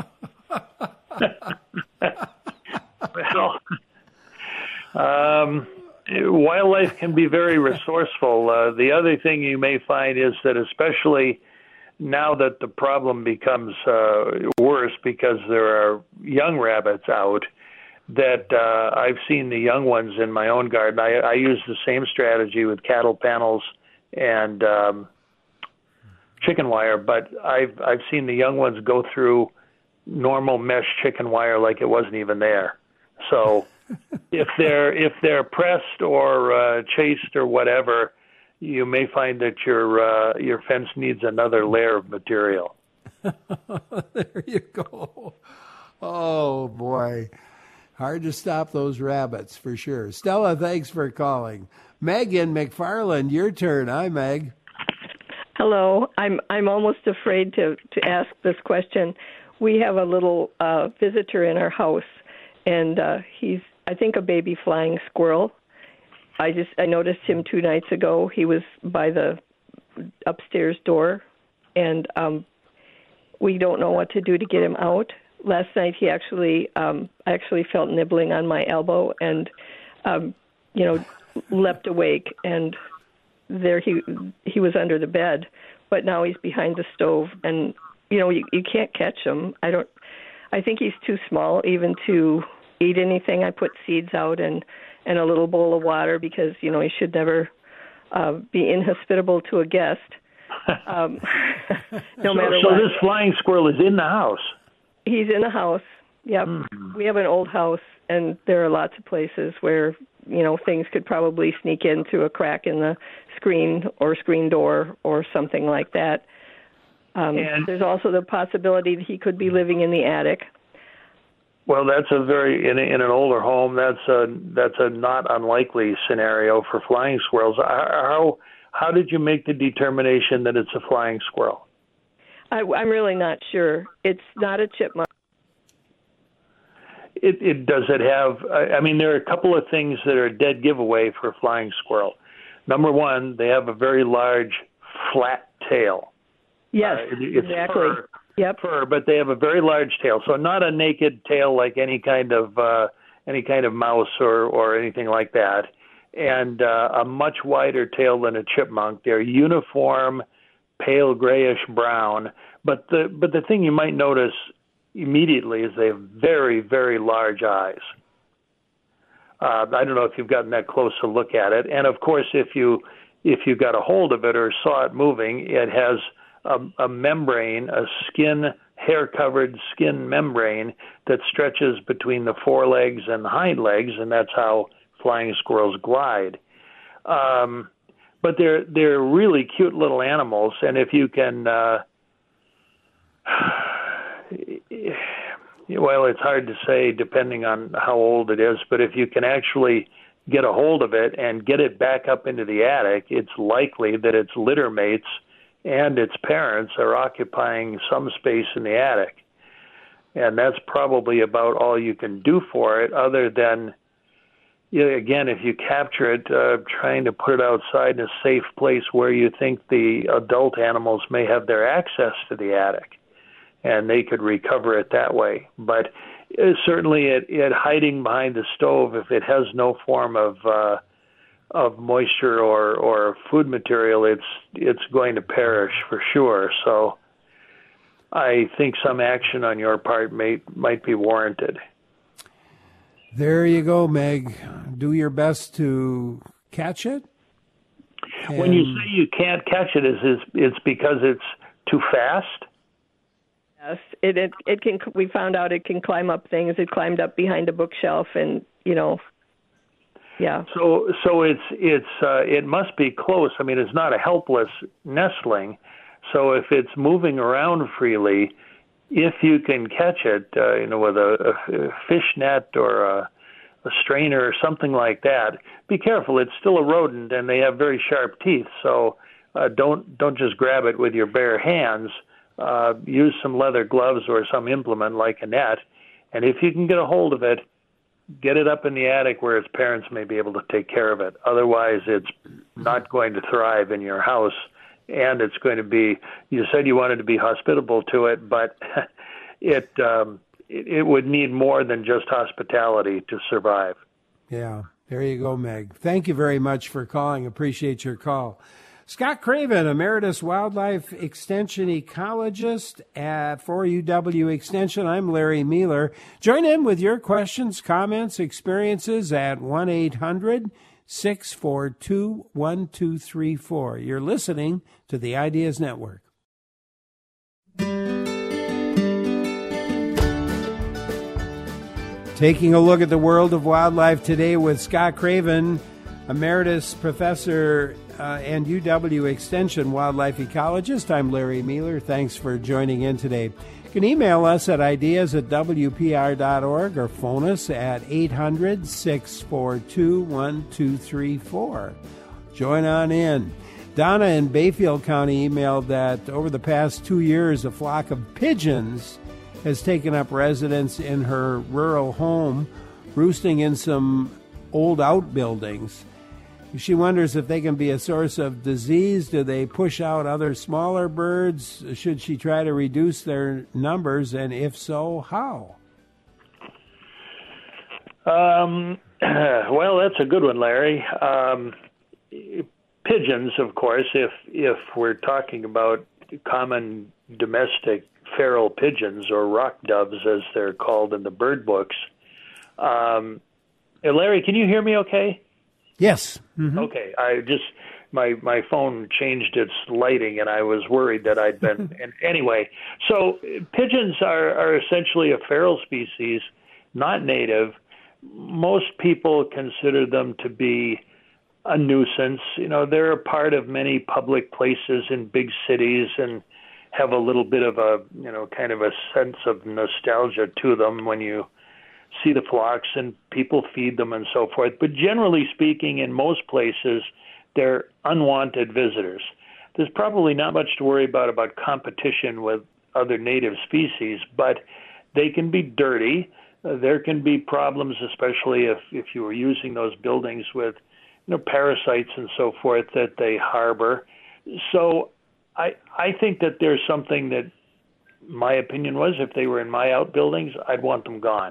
Well, um, wildlife can be very resourceful. Uh, the other thing you may find is that, especially now that the problem becomes uh, worse because there are young rabbits out, that uh, I've seen the young ones in my own garden. I, I use the same strategy with cattle panels and um, chicken wire, but I've I've seen the young ones go through normal mesh chicken wire like it wasn't even there. So if they're if they're pressed or uh, chased or whatever, you may find that your uh, your fence needs another layer of material. There you go. Oh, boy. Hard to stop those rabbits, for sure. Stella, thanks for calling. Megan McFarland, your turn. Hi, Meg. Hello. I'm I'm almost afraid to, to ask this question. We have a little uh, visitor in our house, and uh, he's, I think, a baby flying squirrel. I just I noticed him two nights ago. He was by the upstairs door, and um, we don't know what to do to get him out. last night he actually, um, I actually felt nibbling on my elbow and, um, you know, leapt awake, and there he he was under the bed, but now he's behind the stove, and you know you, you can't catch him. I don't. I think he's too small even to eat anything. I put seeds out and and a little bowl of water because you know he should never uh, be inhospitable to a guest. Um, no so, matter so what. this flying squirrel is in the house. He's in the house. Yep. Mm-hmm. We have an old house, and there are lots of places where you know things could probably sneak in through a crack in the screen or screen door or something like that. Um, and there's also the possibility that he could be living in the attic. Well, that's a very in, a, in an older home. That's a that's a not unlikely scenario for flying squirrels. How how did you make the determination that it's a flying squirrel? I, I'm really not sure. It's not a chipmunk. It, it does it have? I mean, there are a couple of things that are a dead giveaway for a flying squirrel. Number one, they have a very large, flat tail. Yes, uh, it's exactly. Fur, yep. fur, but they have a very large tail. So not a naked tail like any kind of uh, any kind of mouse or, or anything like that, and uh, a much wider tail than a chipmunk. They're uniform, pale grayish brown. But the but the thing you might notice immediately is they have very, very large eyes. Uh, I don't know if you've gotten that close to look at it. And, of course, if you if you got a hold of it or saw it moving, it has a, a membrane, a skin, hair-covered skin membrane that stretches between the forelegs and the hind legs, and that's how flying squirrels glide. Um, but they're they're really cute little animals, and if you can... Uh, Well, it's hard to say depending on how old it is, but if you can actually get a hold of it and get it back up into the attic, it's likely that its litter mates and its parents are occupying some space in the attic. And that's probably about all you can do for it other than, you know, again, if you capture it, uh, trying to put it outside in a safe place where you think the adult animals may have their access to the attic. And they could recover it that way. But uh, certainly it, it hiding behind the stove, if it has no form of uh, of moisture or, or food material, it's it's going to perish for sure. So I think some action on your part may might be warranted. There you go, Meg. Do your best to catch it. And... When you say you can't catch it, is is it's because it's too fast? Yes, it, it it can. We found out it can climb up things. It climbed up behind a bookshelf, and you know, yeah. So so it's it's uh, it must be close. I mean, it's not a helpless nestling. So if it's moving around freely, if you can catch it, uh, you know, with a, a fish net or a, a strainer or something like that, be careful. It's still a rodent, and they have very sharp teeth. So uh, don't don't just grab it with your bare hands. Uh, use some leather gloves or some implement like a net, and if you can get a hold of it, get it up in the attic where its parents may be able to take care of it. Otherwise, it's not going to thrive in your house, and it's going to be, you said you wanted to be hospitable to it, but it, um, it, it would need more than just hospitality to survive. Yeah, there you go, Meg. Thank you very much for calling. Appreciate your call. Scott Craven, Emeritus Wildlife Extension Ecologist at for U W Extension. I'm Larry Mueller. Join in with your questions, comments, experiences at one eight hundred six four two one two three four. You're listening to the Ideas Network. Taking a look at the world of wildlife today with Scott Craven, Emeritus Professor Uh, and U W Extension Wildlife Ecologist. I'm Larry Mueller. Thanks for joining in today. You can email us at ideas at w p r dot org or phone us at eight hundred six four two one two three four. Join on in. Donna in Bayfield County emailed that over the past two years, a flock of pigeons has taken up residence in her rural home, roosting in some old outbuildings. She wonders if they can be a source of disease. Do they push out other smaller birds? Should she try to reduce their numbers, and if so, how? Um, well, that's a good one, Larry. Um, pigeons, of course, if if we're talking about common domestic feral pigeons, or rock doves as they're called in the bird books. Um, Larry, can you hear me okay? Yes. Mm-hmm. Okay. I just, my my phone changed its lighting, and I was worried that I'd been, and anyway. So pigeons are, are essentially a feral species, not native. Most people consider them to be a nuisance. You know, they're a part of many public places in big cities and have a little bit of a, you know, kind of a sense of nostalgia to them when you see the flocks and people feed them and so forth. But generally speaking, in most places, they're unwanted visitors. There's probably not much to worry about about competition with other native species, but they can be dirty. Uh, there can be problems, especially if, if you were using those buildings with, you know, parasites and so forth that they harbor. So I I think that there's something that my opinion was, if they were in my outbuildings, I'd want them gone.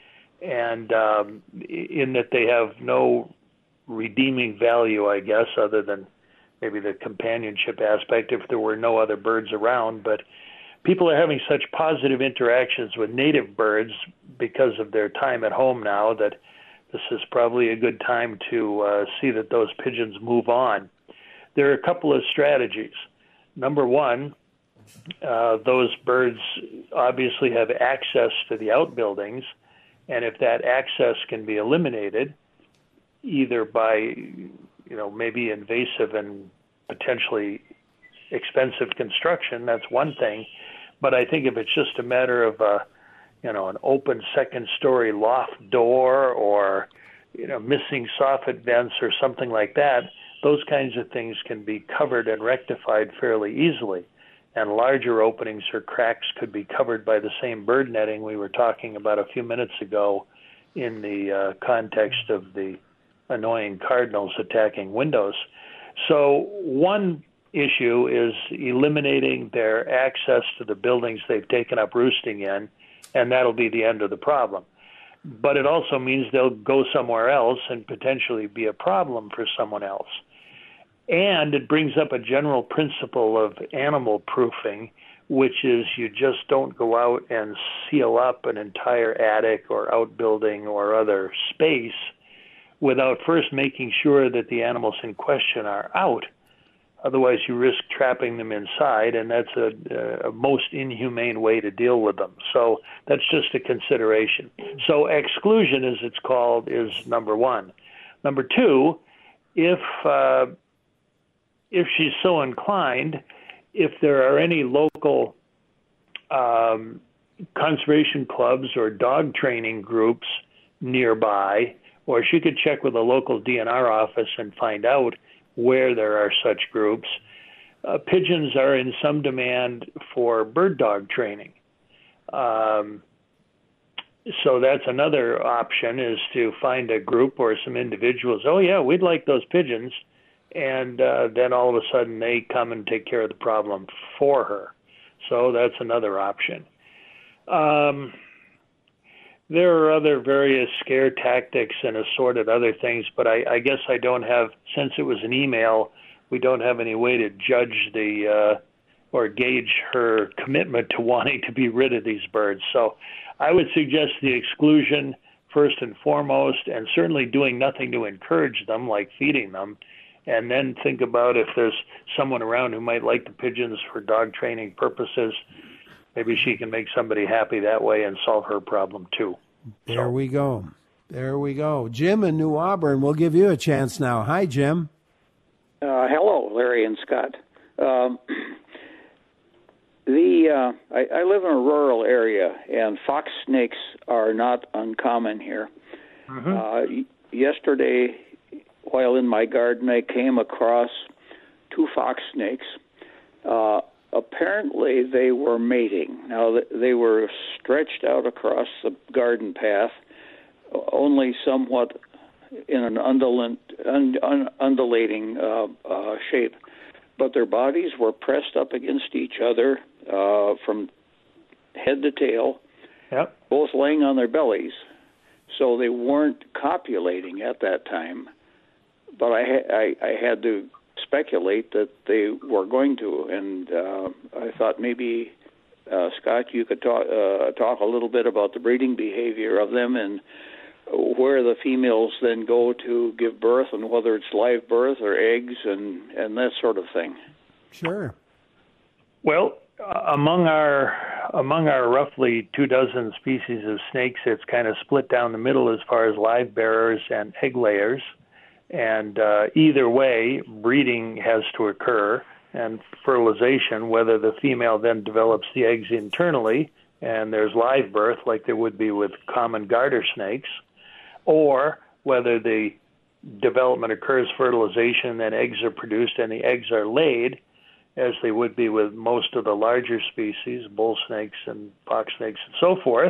And um, in that they have no redeeming value, I guess, other than maybe the companionship aspect if there were no other birds around. But people are having such positive interactions with native birds because of their time at home now that this is probably a good time to uh, see that those pigeons move on. There are a couple of strategies. Number one, uh, those birds obviously have access to the outbuildings, and if that access can be eliminated, either by, you know, maybe invasive and potentially expensive construction, that's one thing. But I think if it's just a matter of, uh, you know, an open second-story loft door or, you know, missing soffit vents or something like that, those kinds of things can be covered and rectified fairly easily. And larger openings or cracks could be covered by the same bird netting we were talking about a few minutes ago in the uh, context of the annoying cardinals attacking windows. So one issue is eliminating their access to the buildings they've taken up roosting in, and that'll be the end of the problem. But it also means they'll go somewhere else and potentially be a problem for someone else. And it brings up a general principle of animal proofing, which is you just don't go out and seal up an entire attic or outbuilding or other space without first making sure that the animals in question are out. Otherwise, you risk trapping them inside, and that's a, a most inhumane way to deal with them. So that's just a consideration. So exclusion, as it's called, is number one. Number two, if uh, if she's so inclined, if there are any local um, conservation clubs or dog training groups nearby, or she could check with a local D N R office and find out where there are such groups. Uh, pigeons are in some demand for bird dog training. Um, so that's another option, is to find a group or some individuals, oh yeah, we'd like those pigeons, and uh, then all of a sudden they come and take care of the problem for her. So that's another option. Um, There are other various scare tactics and assorted other things, but I, I guess I don't have, since it was an email, we don't have any way to judge the uh, or gauge her commitment to wanting to be rid of these birds. So I would suggest the exclusion first and foremost, and certainly doing nothing to encourage them, like feeding them, and then think about if there's someone around who might like the pigeons for dog training purposes. Maybe she can make somebody happy that way and solve her problem, too. There so. we go. There we go. Jim in New Auburn, we'll give you a chance now. Hi, Jim. Uh, hello, Larry and Scott. Um, the uh, I, I live in a rural area, and fox snakes are not uncommon here. Mm-hmm. Uh, yesterday, while in my garden, I came across two fox snakes. Uh Apparently, they were mating. Now, they were stretched out across the garden path, only somewhat in an undulant, un, un, undulating uh, uh, shape, but their bodies were pressed up against each other uh, from head to tail, yep. both laying on their bellies. So they weren't copulating at that time, but I, ha- I, I had to speculate that they were going to, and uh, I thought maybe, uh, Scott, you could talk, uh, talk a little bit about the breeding behavior of them and where the females then go to give birth, and whether it's live birth or eggs and, and that sort of thing. Sure. Well, uh, among our among our roughly two dozen species of snakes, it's kind of split down the middle as far as live bearers and egg layers. And uh, either way, breeding has to occur, and fertilization, whether the female then develops the eggs internally and there's live birth like there would be with common garter snakes, or whether the development occurs, fertilization, then eggs are produced and the eggs are laid, as they would be with most of the larger species, bull snakes and fox snakes and so forth.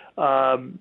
Um,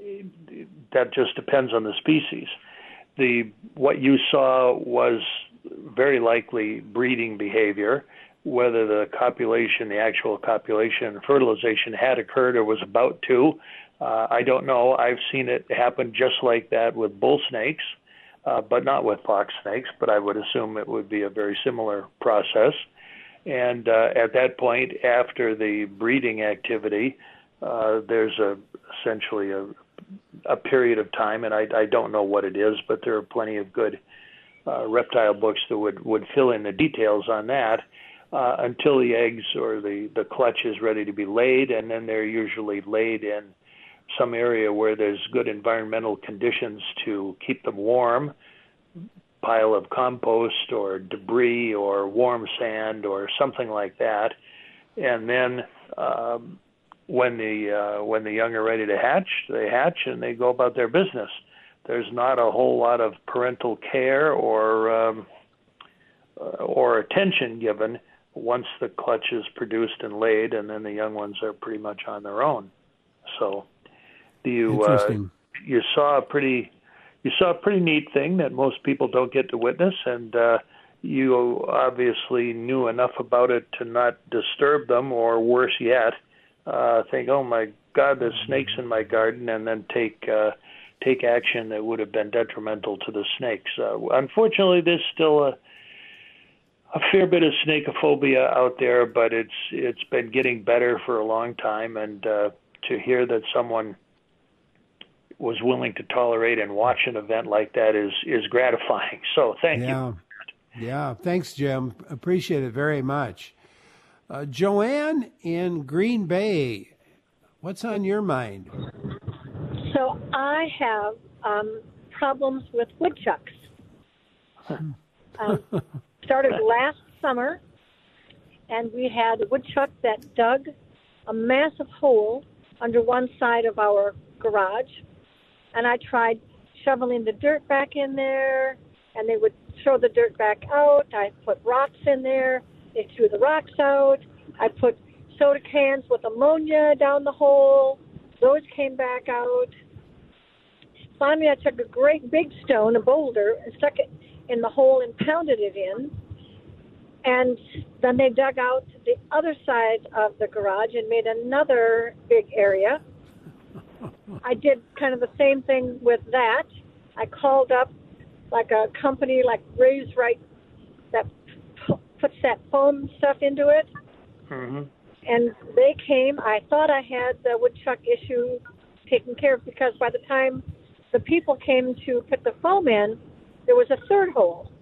that just depends on the species. The what you saw was very likely breeding behavior. Whether the copulation, the actual copulation and fertilization had occurred or was about to, uh, I don't know. I've seen it happen just like that with bull snakes, uh, but not with fox snakes, but I would assume it would be a very similar process. And uh, at that point, after the breeding activity, uh, there's a essentially a, a period of time, and I, I don't know what it is, but there are plenty of good uh, reptile books that would, would fill in the details on that, uh, until the eggs or the, the clutch is ready to be laid, and then they're usually laid in some area where there's good environmental conditions to keep them warm, pile of compost or debris or warm sand or something like that. And then um, when the uh, when the young are ready to hatch, they hatch and they go about their business. There's not a whole lot of parental care or um, or attention given once the clutch is produced and laid, and then the young ones are pretty much on their own. So you uh, you saw a pretty you saw a pretty neat thing that most people don't get to witness, and uh, you obviously knew enough about it to not disturb them, or worse yet, uh, think, "Oh my God, there's snakes in my garden," and then take uh, take action that would have been detrimental to the snakes. Uh, unfortunately, there's still a a fair bit of snakeophobia out there, but it's it's been getting better for a long time, and uh, to hear that someone was willing to tolerate and watch an event like that is is gratifying. So thank yeah. you. Yeah, thanks, Jim. Appreciate it very much. Uh, Joanne in Green Bay, what's on your mind? So I have um, problems with woodchucks. um, started last summer, and we had a woodchuck that dug a massive hole under one side of our garage, and I tried shoveling the dirt back in there, and they would throw the dirt back out. I put rocks in there. They threw the rocks out. I put soda cans with ammonia down the hole. Those came back out. Finally, I took a great big stone, a boulder, and stuck it in the hole and pounded it in. And then they dug out the other side of the garage and made another big area. I did kind of the same thing with that. I called up like a company like Raise Right that p- puts that foam stuff into it. Mm-hmm. And they came. I thought I had the woodchuck issue taken care of, because by the time the people came to put the foam in, there was a third hole.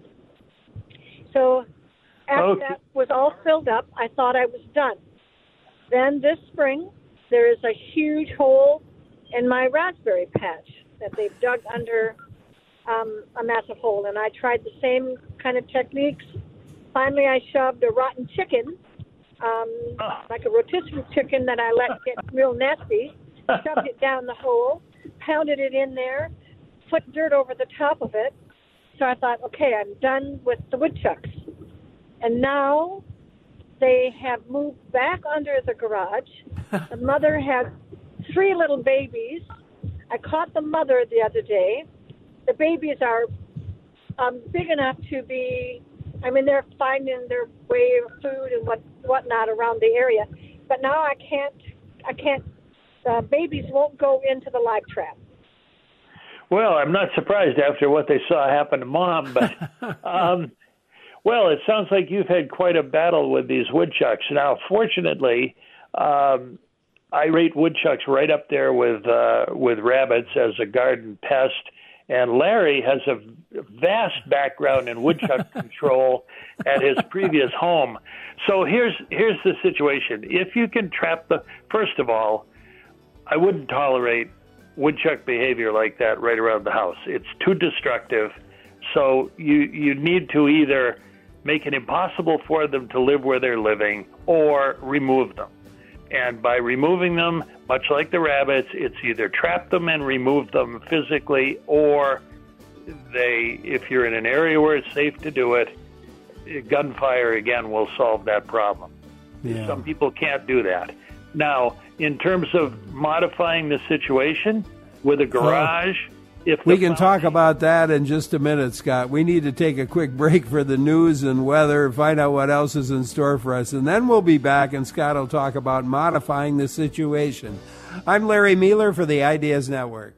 So after okay. that was all filled up, I thought I was done. Then this spring, there is a huge hole in my raspberry patch that they've dug under um, a massive hole. And I tried the same kind of techniques. Finally, I shoved a rotten chicken, um, like a rotisserie chicken that I let get real nasty, shoved it down the hole, pounded it in there, put dirt over the top of it. So I thought, okay, I'm done with the woodchucks. And now they have moved back under the garage. The mother has three little babies. I caught the mother the other day. the babies are um, big enough to be, I mean, they're finding their way of food and what whatnot around the area. But now I can't, I can't, uh, babies won't go into the live trap. Well, I'm not surprised after what they saw happen to Mom, but, um, well, it sounds like you've had quite a battle with these woodchucks. Now, fortunately, um, I rate woodchucks right up there with uh, with rabbits as a garden pest, and Larry has a vast background in woodchuck control at his previous home. So here's here's the situation. If you can trap the, first of all, I wouldn't tolerate woodchuck behavior like that right around the house. It's too destructive. So you you need to either make it impossible for them to live where they're living or remove them. And by removing them, much like the rabbits, it's either trap them and remove them physically, or they, if you're in an area where it's safe to do it, gunfire again will solve that problem. Yeah. Some people can't do that. Now, in terms of modifying the situation with a garage, uh, if we can talk about that in just a minute, Scott. We need to take a quick break for the news and weather, find out what else is in store for us, and then we'll be back, and Scott will talk about modifying the situation. I'm Larry Mueller for the Ideas Network.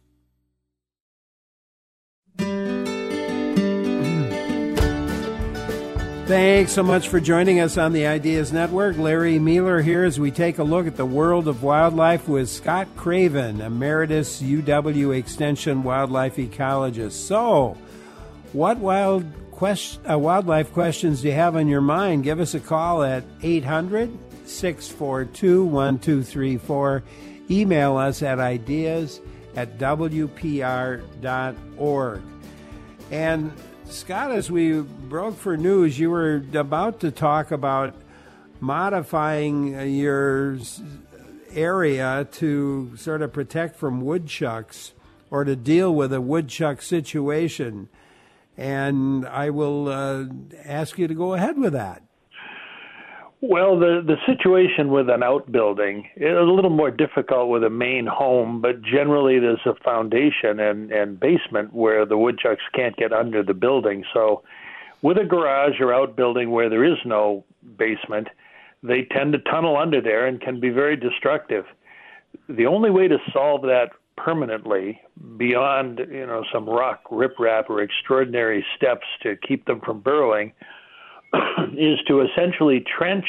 Thanks so much for joining us on the Ideas Network. Larry Mueller here as we take a look at the world of wildlife with Scott Craven, Emeritus U W Extension wildlife ecologist. So, what wild quest- uh, wildlife questions do you have on your mind? Give us a call at eight hundred, six four two, one two three four. Email us at ideas at w p r dot org. And Scott, as we broke for news, you were about to talk about modifying your area to sort of protect from woodchucks or to deal with a woodchuck situation. And I will uh, ask you to go ahead with that. Well, the, the situation with an outbuilding is a little more difficult with a main home, but generally there's a foundation and, and basement where the woodchucks can't get under the building. So with a garage or outbuilding where there is no basement, they tend to tunnel under there and can be very destructive. The only way to solve that permanently, beyond you know some rock riprap or extraordinary steps to keep them from burrowing, is to essentially trench,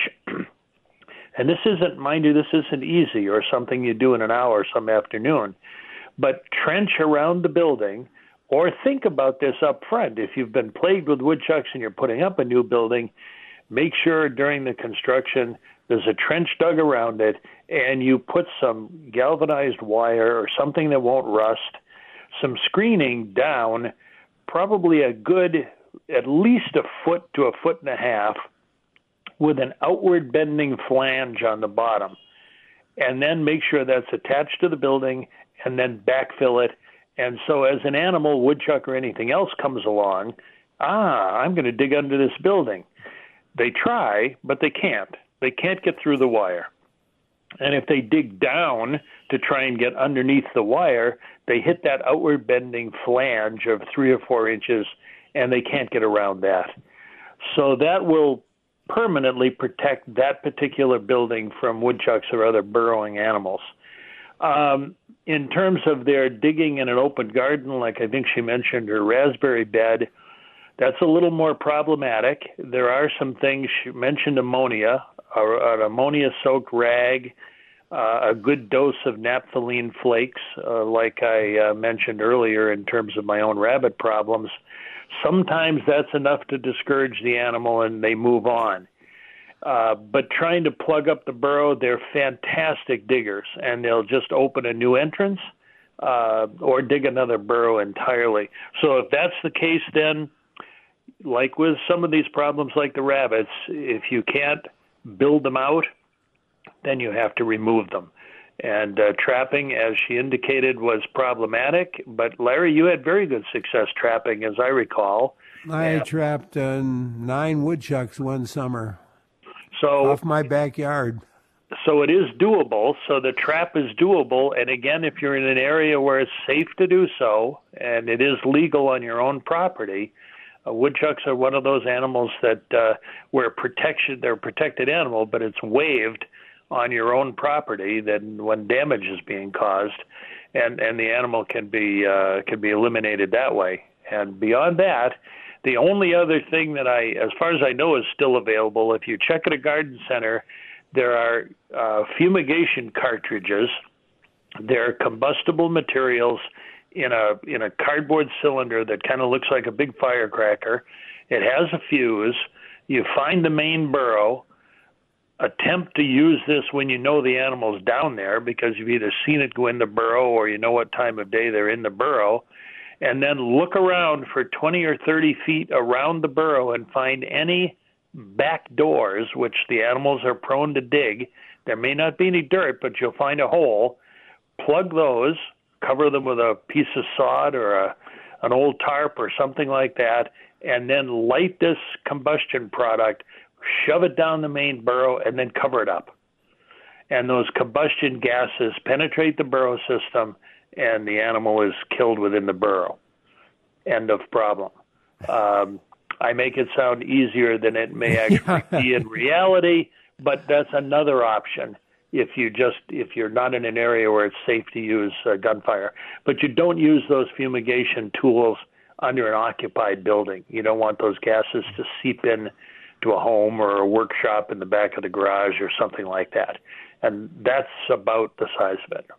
and this isn't, mind you, this isn't easy or something you do in an hour some afternoon, but trench around the building, or think about this up front. If you've been plagued with woodchucks and you're putting up a new building, make sure during the construction there's a trench dug around it, and you put some galvanized wire or something that won't rust, some screening down, probably a good at least a foot to a foot and a half with an outward bending flange on the bottom, and then make sure that's attached to the building and then backfill it. And so as an animal, woodchuck or anything else comes along, ah, I'm going to dig under this building. They try, but they can't. They can't get through the wire. And if they dig down to try and get underneath the wire, they hit that outward bending flange of three or four inches, and they can't get around that. So that will permanently protect that particular building from woodchucks or other burrowing animals. Um, in terms of their digging in an open garden, like I think she mentioned her raspberry bed, that's a little more problematic. There are some things, she mentioned ammonia, or an ammonia-soaked rag, uh, a good dose of naphthalene flakes, uh, like I uh, mentioned earlier in terms of my own rabbit problems. Sometimes that's enough to discourage the animal and they move on. Uh, but trying to plug up the burrow, they're fantastic diggers, and they'll just open a new entrance uh, or dig another burrow entirely. So if that's the case, then, like with some of these problems like the rabbits, if you can't build them out, then you have to remove them. And uh, trapping, as she indicated, was problematic. But, Larry, you had very good success trapping, as I recall. I and trapped uh, nine woodchucks one summer so, off my backyard. so it is doable. So the trap is doable. And again, if you're in an area where it's safe to do so, and it is legal on your own property, uh, woodchucks are one of those animals that uh, where protection, they're a protected animal, but it's waived on your own property then when damage is being caused, and, and the animal can be uh, can be eliminated that way. And beyond that, the only other thing that I, as far as I know, is still available, if you check at a garden center, there are uh, fumigation cartridges. They're combustible materials in a in a cardboard cylinder that kind of looks like a big firecracker. It has a fuse. You find the main burrow. Attempt to use this when you know the animal's down there, because you've either seen it go in the burrow or you know what time of day they're in the burrow. And then look around for twenty or thirty feet around the burrow and find any back doors, which the animals are prone to dig. There may not be any dirt, but you'll find a hole. Plug those, cover them with a piece of sod or a, an old tarp or something like that, and then light this combustion product, shove it down the main burrow, and then cover it up. And those combustion gases penetrate the burrow system, and the animal is killed within the burrow. End of problem. Um, I make it sound easier than it may actually be in reality, but that's another option if you just if you're not in an area where it's safe to use uh, gunfire. But you don't use those fumigation tools under an occupied building. You don't want those gases to seep in to a home or a workshop in the back of the garage or something like that. And that's about the size of it.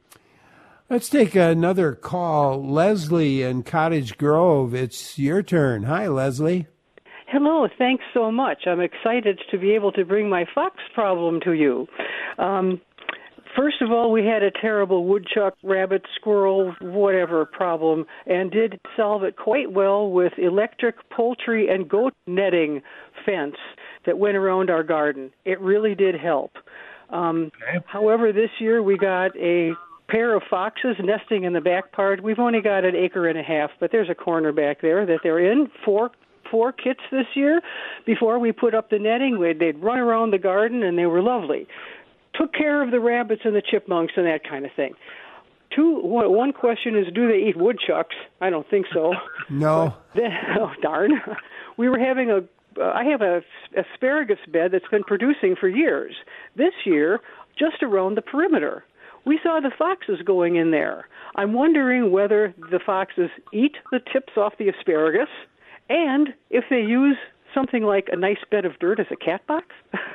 Let's take another call. Leslie in Cottage Grove, it's your turn. Hi, Leslie. Hello, thanks so much. I'm excited to be able to bring my fox problem to you. Um, first of all, we had a terrible woodchuck, rabbit, squirrel, whatever problem, and did solve it quite well with electric poultry and goat netting fence that went around our garden. It really did help. Um, okay. However, this year we got a pair of foxes nesting in the back part. We've only got an acre and a half, but there's a corner back there that they're in. Four four kits this year. Before we put up the netting, they'd run around the garden, and they were lovely. Took care of the rabbits and the chipmunks and that kind of thing. Two, one question is, do they eat woodchucks? I don't think so. No. Then, oh, darn. We were having a, uh, I have a asparagus bed that's been producing for years. This year, just around the perimeter, we saw the foxes going in there. I'm wondering whether the foxes eat the tips off the asparagus, and if they use something like a nice bed of dirt as a cat box.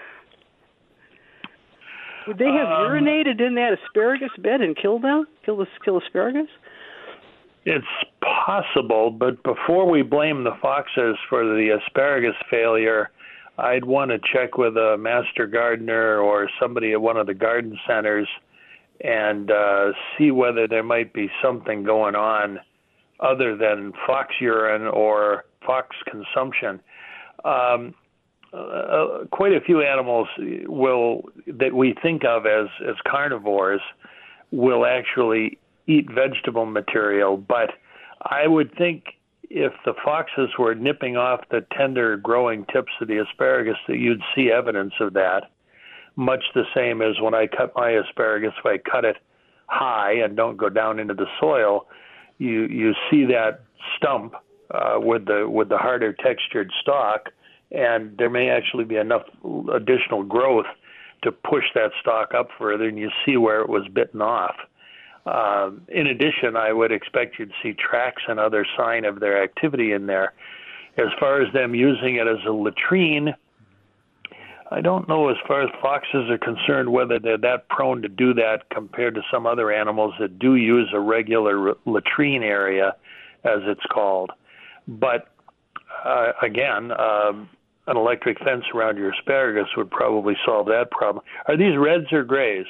Would they have um, urinated in that asparagus bed and killed them? Kill the kill asparagus? It's possible, but before we blame the foxes for the asparagus failure, I'd want to check with a master gardener or somebody at one of the garden centers and uh, see whether there might be something going on other than fox urine or fox consumption. Um, uh, quite a few animals will that we think of as, as carnivores will actually eat vegetable material, but I would think if the foxes were nipping off the tender growing tips of the asparagus that you'd see evidence of that, much the same as when I cut my asparagus, if I cut it high and don't go down into the soil, you you see that stump uh, with the with the harder textured stalk, and there may actually be enough additional growth to push that stalk up further, and you see where it was bitten off. Uh, in addition, I would expect you'd see tracks and other sign of their activity in there. As far as them using it as a latrine, I don't know as far as foxes are concerned whether they're that prone to do that compared to some other animals that do use a regular latrine area, as it's called. But uh, again, um, an electric fence around your asparagus would probably solve that problem. Are these reds or grays?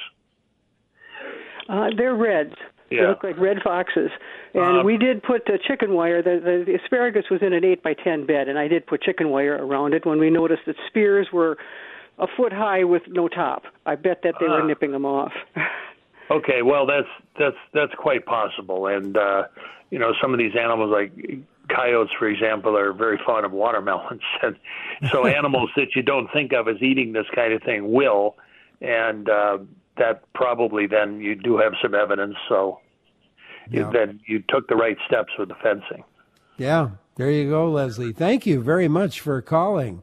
Uh, they're reds. Yeah. They look like red foxes. And um, we did put uh, chicken wire. The, the, the asparagus was in an eight by ten bed, and I did put chicken wire around it when we noticed that spears were a foot high with no top. I bet that they uh, were nipping them off. Okay, well, that's that's that's quite possible. And, uh, you know, some of these animals, like coyotes, for example, are very fond of watermelons. And so animals that you don't think of as eating this kind of thing will. and uh, that probably then you do have some evidence. So Yeah. then you took the right steps with the fencing. Yeah, there you go, Leslie. Thank you very much for calling.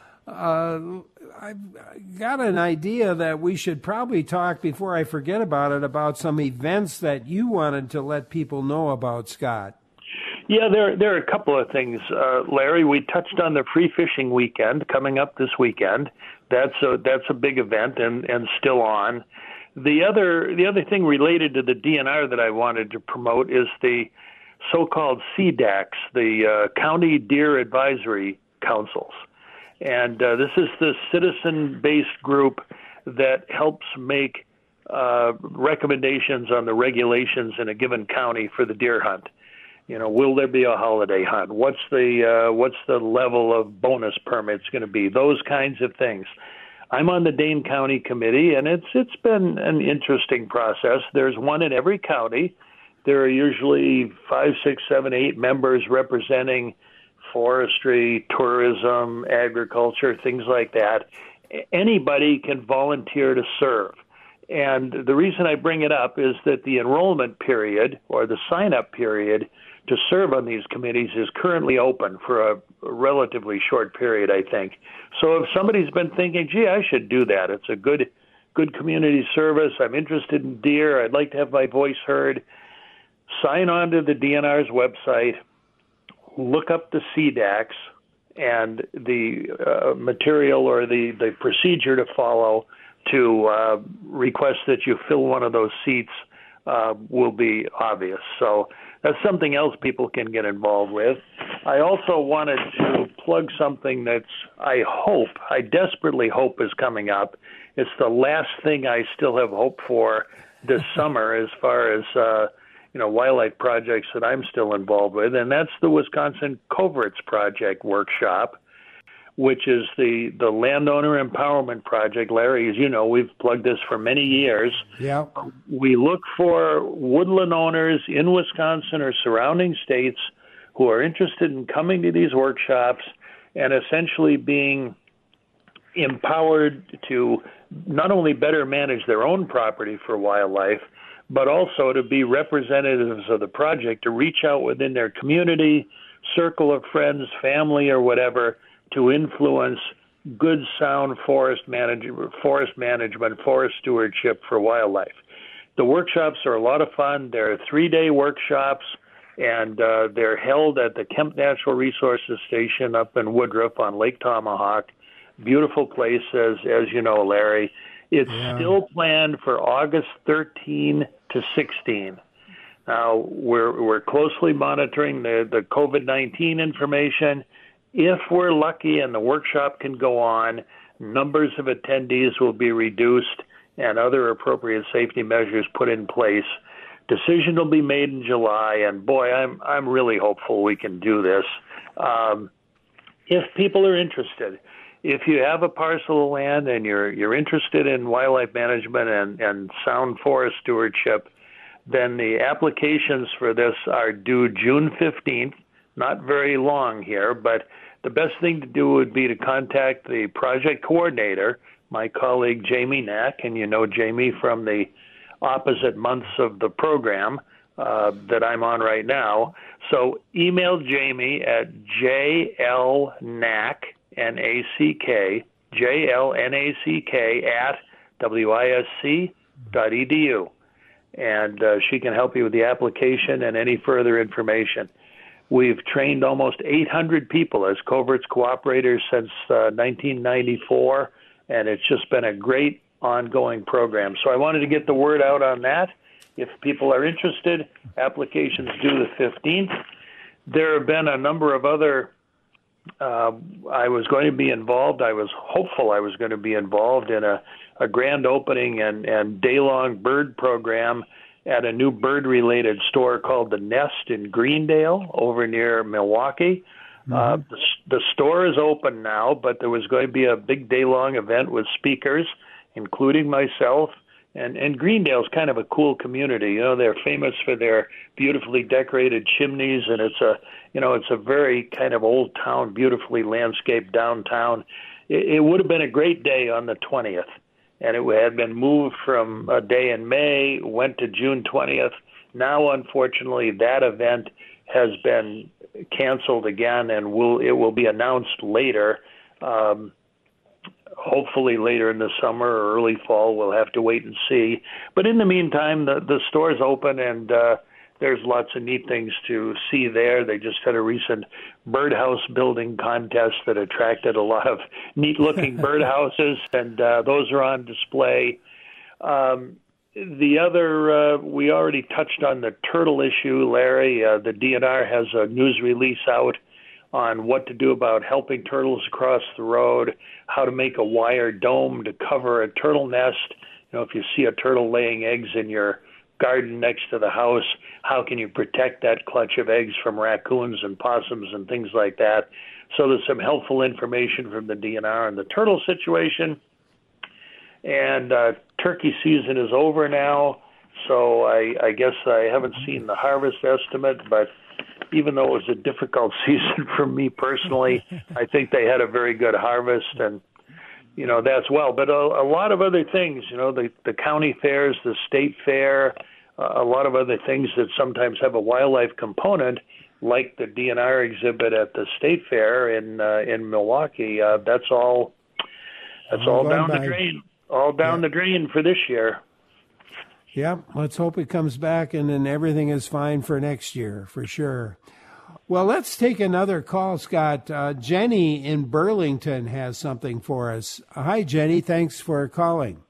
Uh, I've got an idea that we should probably talk, before I forget about it, about some events that you wanted to let people know about, Scott. Yeah, there there are a couple of things, uh, Larry. We touched on the free fishing weekend coming up this weekend. That's a that's a big event and, and still on. The other the other thing related to the D N R that I wanted to promote is the so-called C DACs, the uh, County Deer Advisory Councils. And uh, this is the citizen-based group that helps make uh, recommendations on the regulations in a given county for the deer hunt. You know, will there be a holiday hunt? What's the uh, what's the level of bonus permits going to be? Those kinds of things. I'm on the Dane County Committee, and it's it's been an interesting process. There's one in every county. There are usually five, six, seven, eight members representing forestry, tourism, agriculture, things like that. Anybody can volunteer to serve. And the reason I bring it up is that the enrollment period or the sign-up period to serve on these committees is currently open for a relatively short period, I think. So if somebody's been thinking, gee, I should do that, it's a good good community service, I'm interested in deer, I'd like to have my voice heard, sign on to the D N R's website, look up the C DACs and the uh, material or the, the procedure to follow to uh, request that you fill one of those seats uh, will be obvious. So that's something else people can get involved with. I also wanted to plug something that's, I hope, I desperately hope is coming up. It's the last thing I still have hope for this summer as far as uh, you know, wildlife projects that I'm still involved with, and that's the Wisconsin Coverts Project workshop, which is the, the landowner empowerment project. Larry, as you know, we've plugged this for many years. Yeah. We look for woodland owners in Wisconsin or surrounding states who are interested in coming to these workshops and essentially being empowered to not only better manage their own property for wildlife, but also to be representatives of the project, to reach out within their community, circle of friends, family, or whatever, to influence good, sound forest management, forest management, forest stewardship for wildlife. The workshops are a lot of fun. They're three-day workshops, and uh, they're held at the Kemp Natural Resources Station up in Woodruff on Lake Tomahawk. Beautiful place, as as you know, Larry. It's yeah. still planned for August thirteenth to sixteenth. Now, we're we're closely monitoring the, the COVID nineteen information. If we're lucky and the workshop can go on, numbers of attendees will be reduced and other appropriate safety measures put in place. Decision will be made in July, and boy, I'm I'm really hopeful we can do this. Um, if people are interested, if you have a parcel of land and you're you're interested in wildlife management and, and sound forest stewardship, then the applications for this are due June fifteenth. Not very long here, but the best thing to do would be to contact the project coordinator, my colleague Jamie Knack, and you know Jamie from the opposite months of the program uh, that I'm on right now. So email Jamie at jlknack, N A C K, J L N A C K at W I S C dot E D U. And uh, she can help you with the application and any further information. We've trained almost eight hundred people as Coverts cooperators since uh, nineteen ninety-four, and it's just been a great ongoing program. So I wanted to get the word out on that. If people are interested, applications due the fifteenth. There have been a number of other, uh, I was going to be involved, I was hopeful I was going to be involved in a, a grand opening and, and day-long bird program at a new bird-related store called The Nest in Greendale over near Milwaukee. Mm-hmm. Uh, the, the store is open now, but there was going to be a big day-long event with speakers, including myself. And, and Greendale's kind of a cool community. You know, they're famous for their beautifully decorated chimneys, and it's a, you know, it's a very kind of old town, beautifully landscaped downtown. It, it would have been a great day on the twentieth. and it had been moved from a day in May, went to June twentieth. Now, unfortunately, that event has been canceled again, and will it will be announced later. Um, hopefully later in the summer or early fall. We'll have to wait and see. But in the meantime, the, the store's open, and uh, there's lots of neat things to see there. They just had a recent birdhouse building contest that attracted a lot of neat-looking birdhouses, and uh, those are on display. Um, the other, uh, we already touched on the turtle issue, Larry. Uh, the D N R has a news release out on what to do about helping turtles across the road, how to make a wire dome to cover a turtle nest. You know, if you see a turtle laying eggs in your garden next to the house, how can you protect that clutch of eggs from raccoons and possums and things like that? So there's some helpful information from the D N R on the turtle situation. And uh, turkey season is over now, so I, I guess I haven't seen the harvest estimate, but even though it was a difficult season for me personally, I think they had a very good harvest, and, you know, that's well. But a, a lot of other things, you know, the, the county fairs, the state fair, uh, a lot of other things that sometimes have a wildlife component, like the D N R exhibit at the state fair in uh, in Milwaukee. Uh, that's all. That's all, all down by. the drain. All down yeah. the drain for this year. Yep, let's hope it comes back and then everything is fine for next year, for sure. Well, let's take another call, Scott. Uh, Jenny in Burlington has something for us. Hi, Jenny. Thanks for calling.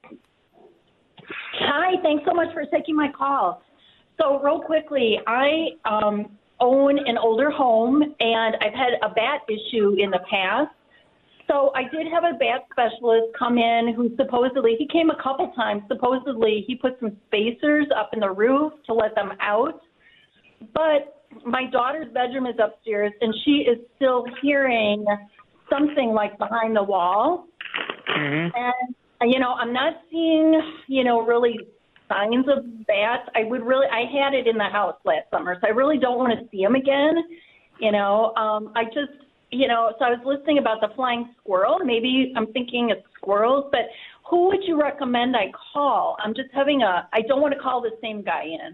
Hi, thanks so much for taking my call. So real quickly, I um, own an older home, and I've had a bat issue in the past. So I did have a bat specialist come in who supposedly, he came a couple times, supposedly he put some spacers up in the roof to let them out. But my daughter's bedroom is upstairs, and she is still hearing something like behind the wall. Mm-hmm. And, you know, I'm not seeing, you know, really signs of bats. I would really, I had it in the house last summer, so I really don't want to see them again. You know, um, I just, You know, so I was listening about the flying squirrel. Maybe I'm thinking it's squirrels, but who would you recommend I call? I'm just having a, I don't want to call the same guy in.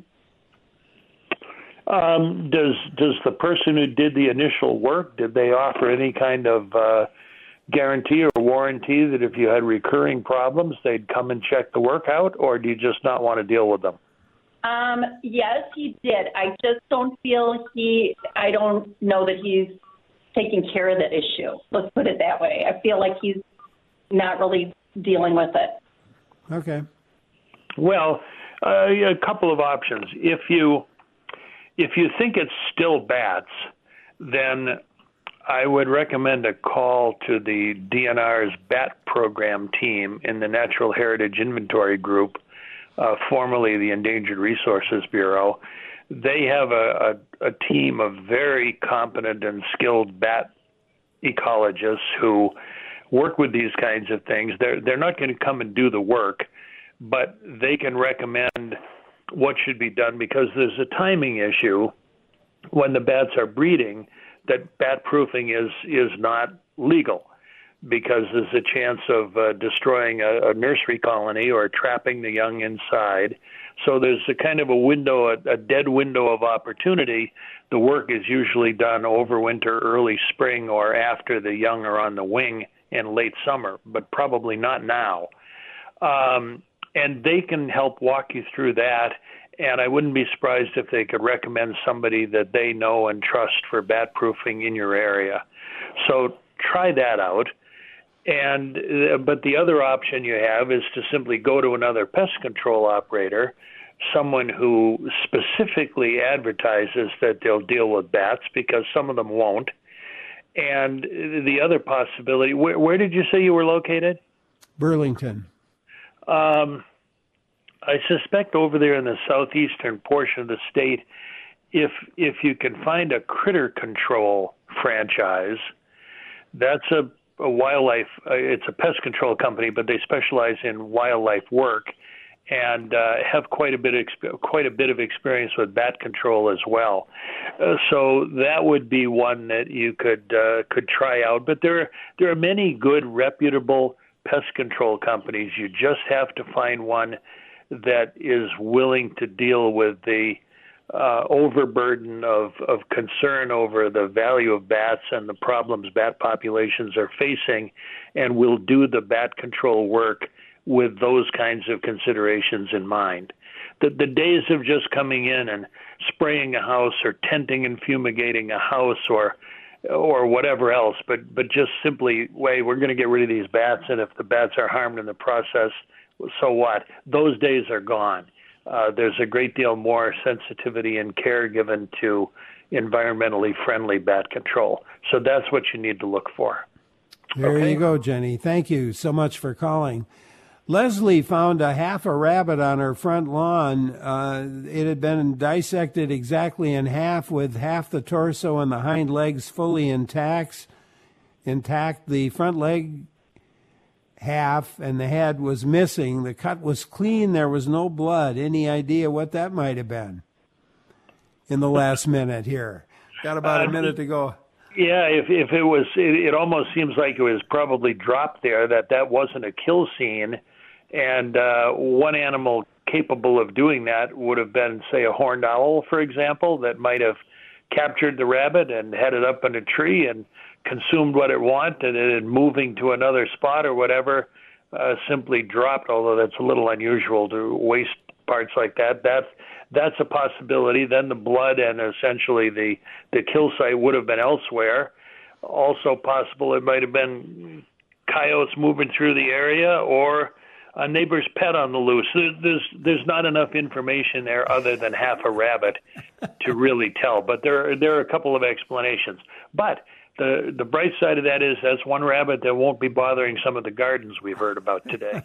Um, does does the person who did the initial work, did they offer any kind of uh, guarantee or warranty that if you had recurring problems, they'd come and check the work out, or do you just not want to deal with them? Um, yes, he did. I just don't feel he, I don't know that he's taking care of the issue. Let's put it that way. I feel like he's not really dealing with it. Okay. Well, uh, a couple of options. If you if you think it's still bats, then I would recommend a call to the D N R's bat program team in the Natural Heritage Inventory Group, uh, formerly the Endangered Resources Bureau. They have a, a, a team of very competent and skilled bat ecologists who work with these kinds of things. They're, they're not going to come and do the work, but they can recommend what should be done because there's a timing issue when the bats are breeding that bat proofing is, is not legal because there's a chance of uh, destroying a, a nursery colony or trapping the young inside. So there's a kind of a window, a, a dead window of opportunity. The work is usually done over winter, early spring, or after the young are on the wing in late summer, but probably not now. Um, and they can help walk you through that. And I wouldn't be surprised if they could recommend somebody that they know and trust for bat proofing in your area. So try that out. And uh, but the other option you have is to simply go to another pest control operator, someone who specifically advertises that they'll deal with bats because some of them won't. And the other possibility, where, where did you say you were located? Burlington. Um, I suspect over there in the southeastern portion of the state, if if you can find a critter control franchise, that's a a wildlife, uh, it's a pest control company, but they specialize in wildlife work and uh, have quite a bit of exp- quite a bit of experience with bat control as well. Uh, so that would be one that you could uh, could try out. But there there are many good, reputable pest control companies. You just have to find one that is willing to deal with the uh, overburden of, of concern over the value of bats and the problems bat populations are facing, and will do the bat control work with those kinds of considerations in mind. The, the days of just coming in and spraying a house or tenting and fumigating a house or or whatever else, but, but just simply, wait, we're going to get rid of these bats, and if the bats are harmed in the process, so what? Those days are gone. Uh, there's a great deal more sensitivity and care given to environmentally friendly bat control. So that's what you need to look for. There okay? you go, Jenny. Thank you so much for calling. Leslie found a half a rabbit on her front lawn. Uh, it had been dissected exactly in half, with half the torso and the hind legs fully intact. Intact. The front leg half and the head was missing. The cut was clean. There was no blood. Any idea what that might have been? In the last minute here. Got about a minute to go. Yeah, if if it was, it, it almost seems like it was probably dropped there, that that wasn't a kill scene. And uh, one animal capable of doing that would have been, say, a horned owl, for example, that might have captured the rabbit and had it up in a tree and consumed what it wanted, and then moving to another spot or whatever, uh, simply dropped, although that's a little unusual to waste parts like that. That's, that's a possibility. Then the blood and essentially the, the kill site would have been elsewhere. Also possible it might have been coyotes moving through the area, or a neighbor's pet on the loose. There's there's not enough information there other than half a rabbit to really tell. But there there are a couple of explanations. But the the bright side of that is that's one rabbit that won't be bothering some of the gardens we've heard about today.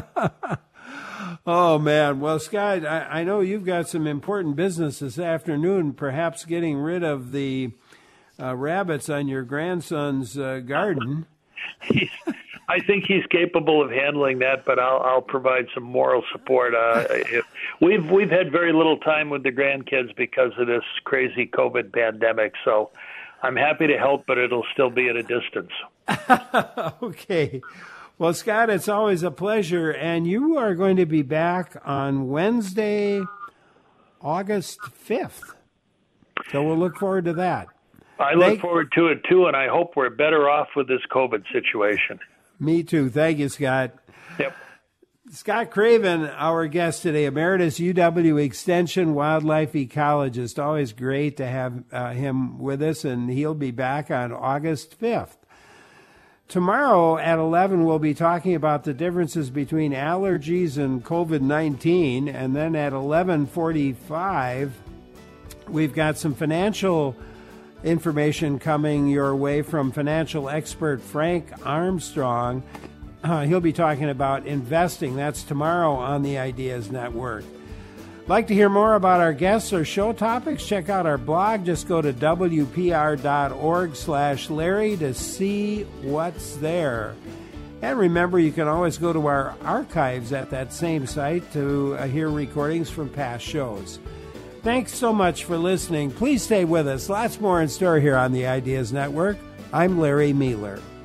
Oh, man. Well, Scott, I, I know you've got some important business this afternoon, perhaps getting rid of the uh, rabbits on your grandson's uh, garden. I think he's capable of handling that, but I'll, I'll provide some moral support. Uh, if, we've we've had very little time with the grandkids because of this crazy COVID pandemic, so I'm happy to help, but it'll still be at a distance. Okay. Well, Scott, it's always a pleasure, and you are going to be back on Wednesday, August fifth. So we'll look forward to that. I look Thank- forward to it, too, and I hope we're better off with this COVID situation. Me too. Thank you, Scott. Yep. Scott Craven, our guest today, Emeritus U W Extension Wildlife Ecologist. Always great to have uh, him with us, and he'll be back on August fifth. Tomorrow at eleven, we'll be talking about the differences between allergies and COVID nineteen, and then at eleven forty-five, we've got some financial information coming your way from financial expert Frank Armstrong. Uh, he'll be talking about investing. That's tomorrow on the Ideas Network. Like to hear more about our guests or show topics? Check out our blog. Just go to W P R dot org slash Larry to see what's there. And remember, you can always go to our archives at that same site to uh, hear recordings from past shows. Thanks so much for listening. Please stay with us. Lots more in store here on the Ideas Network. I'm Larry Mueller.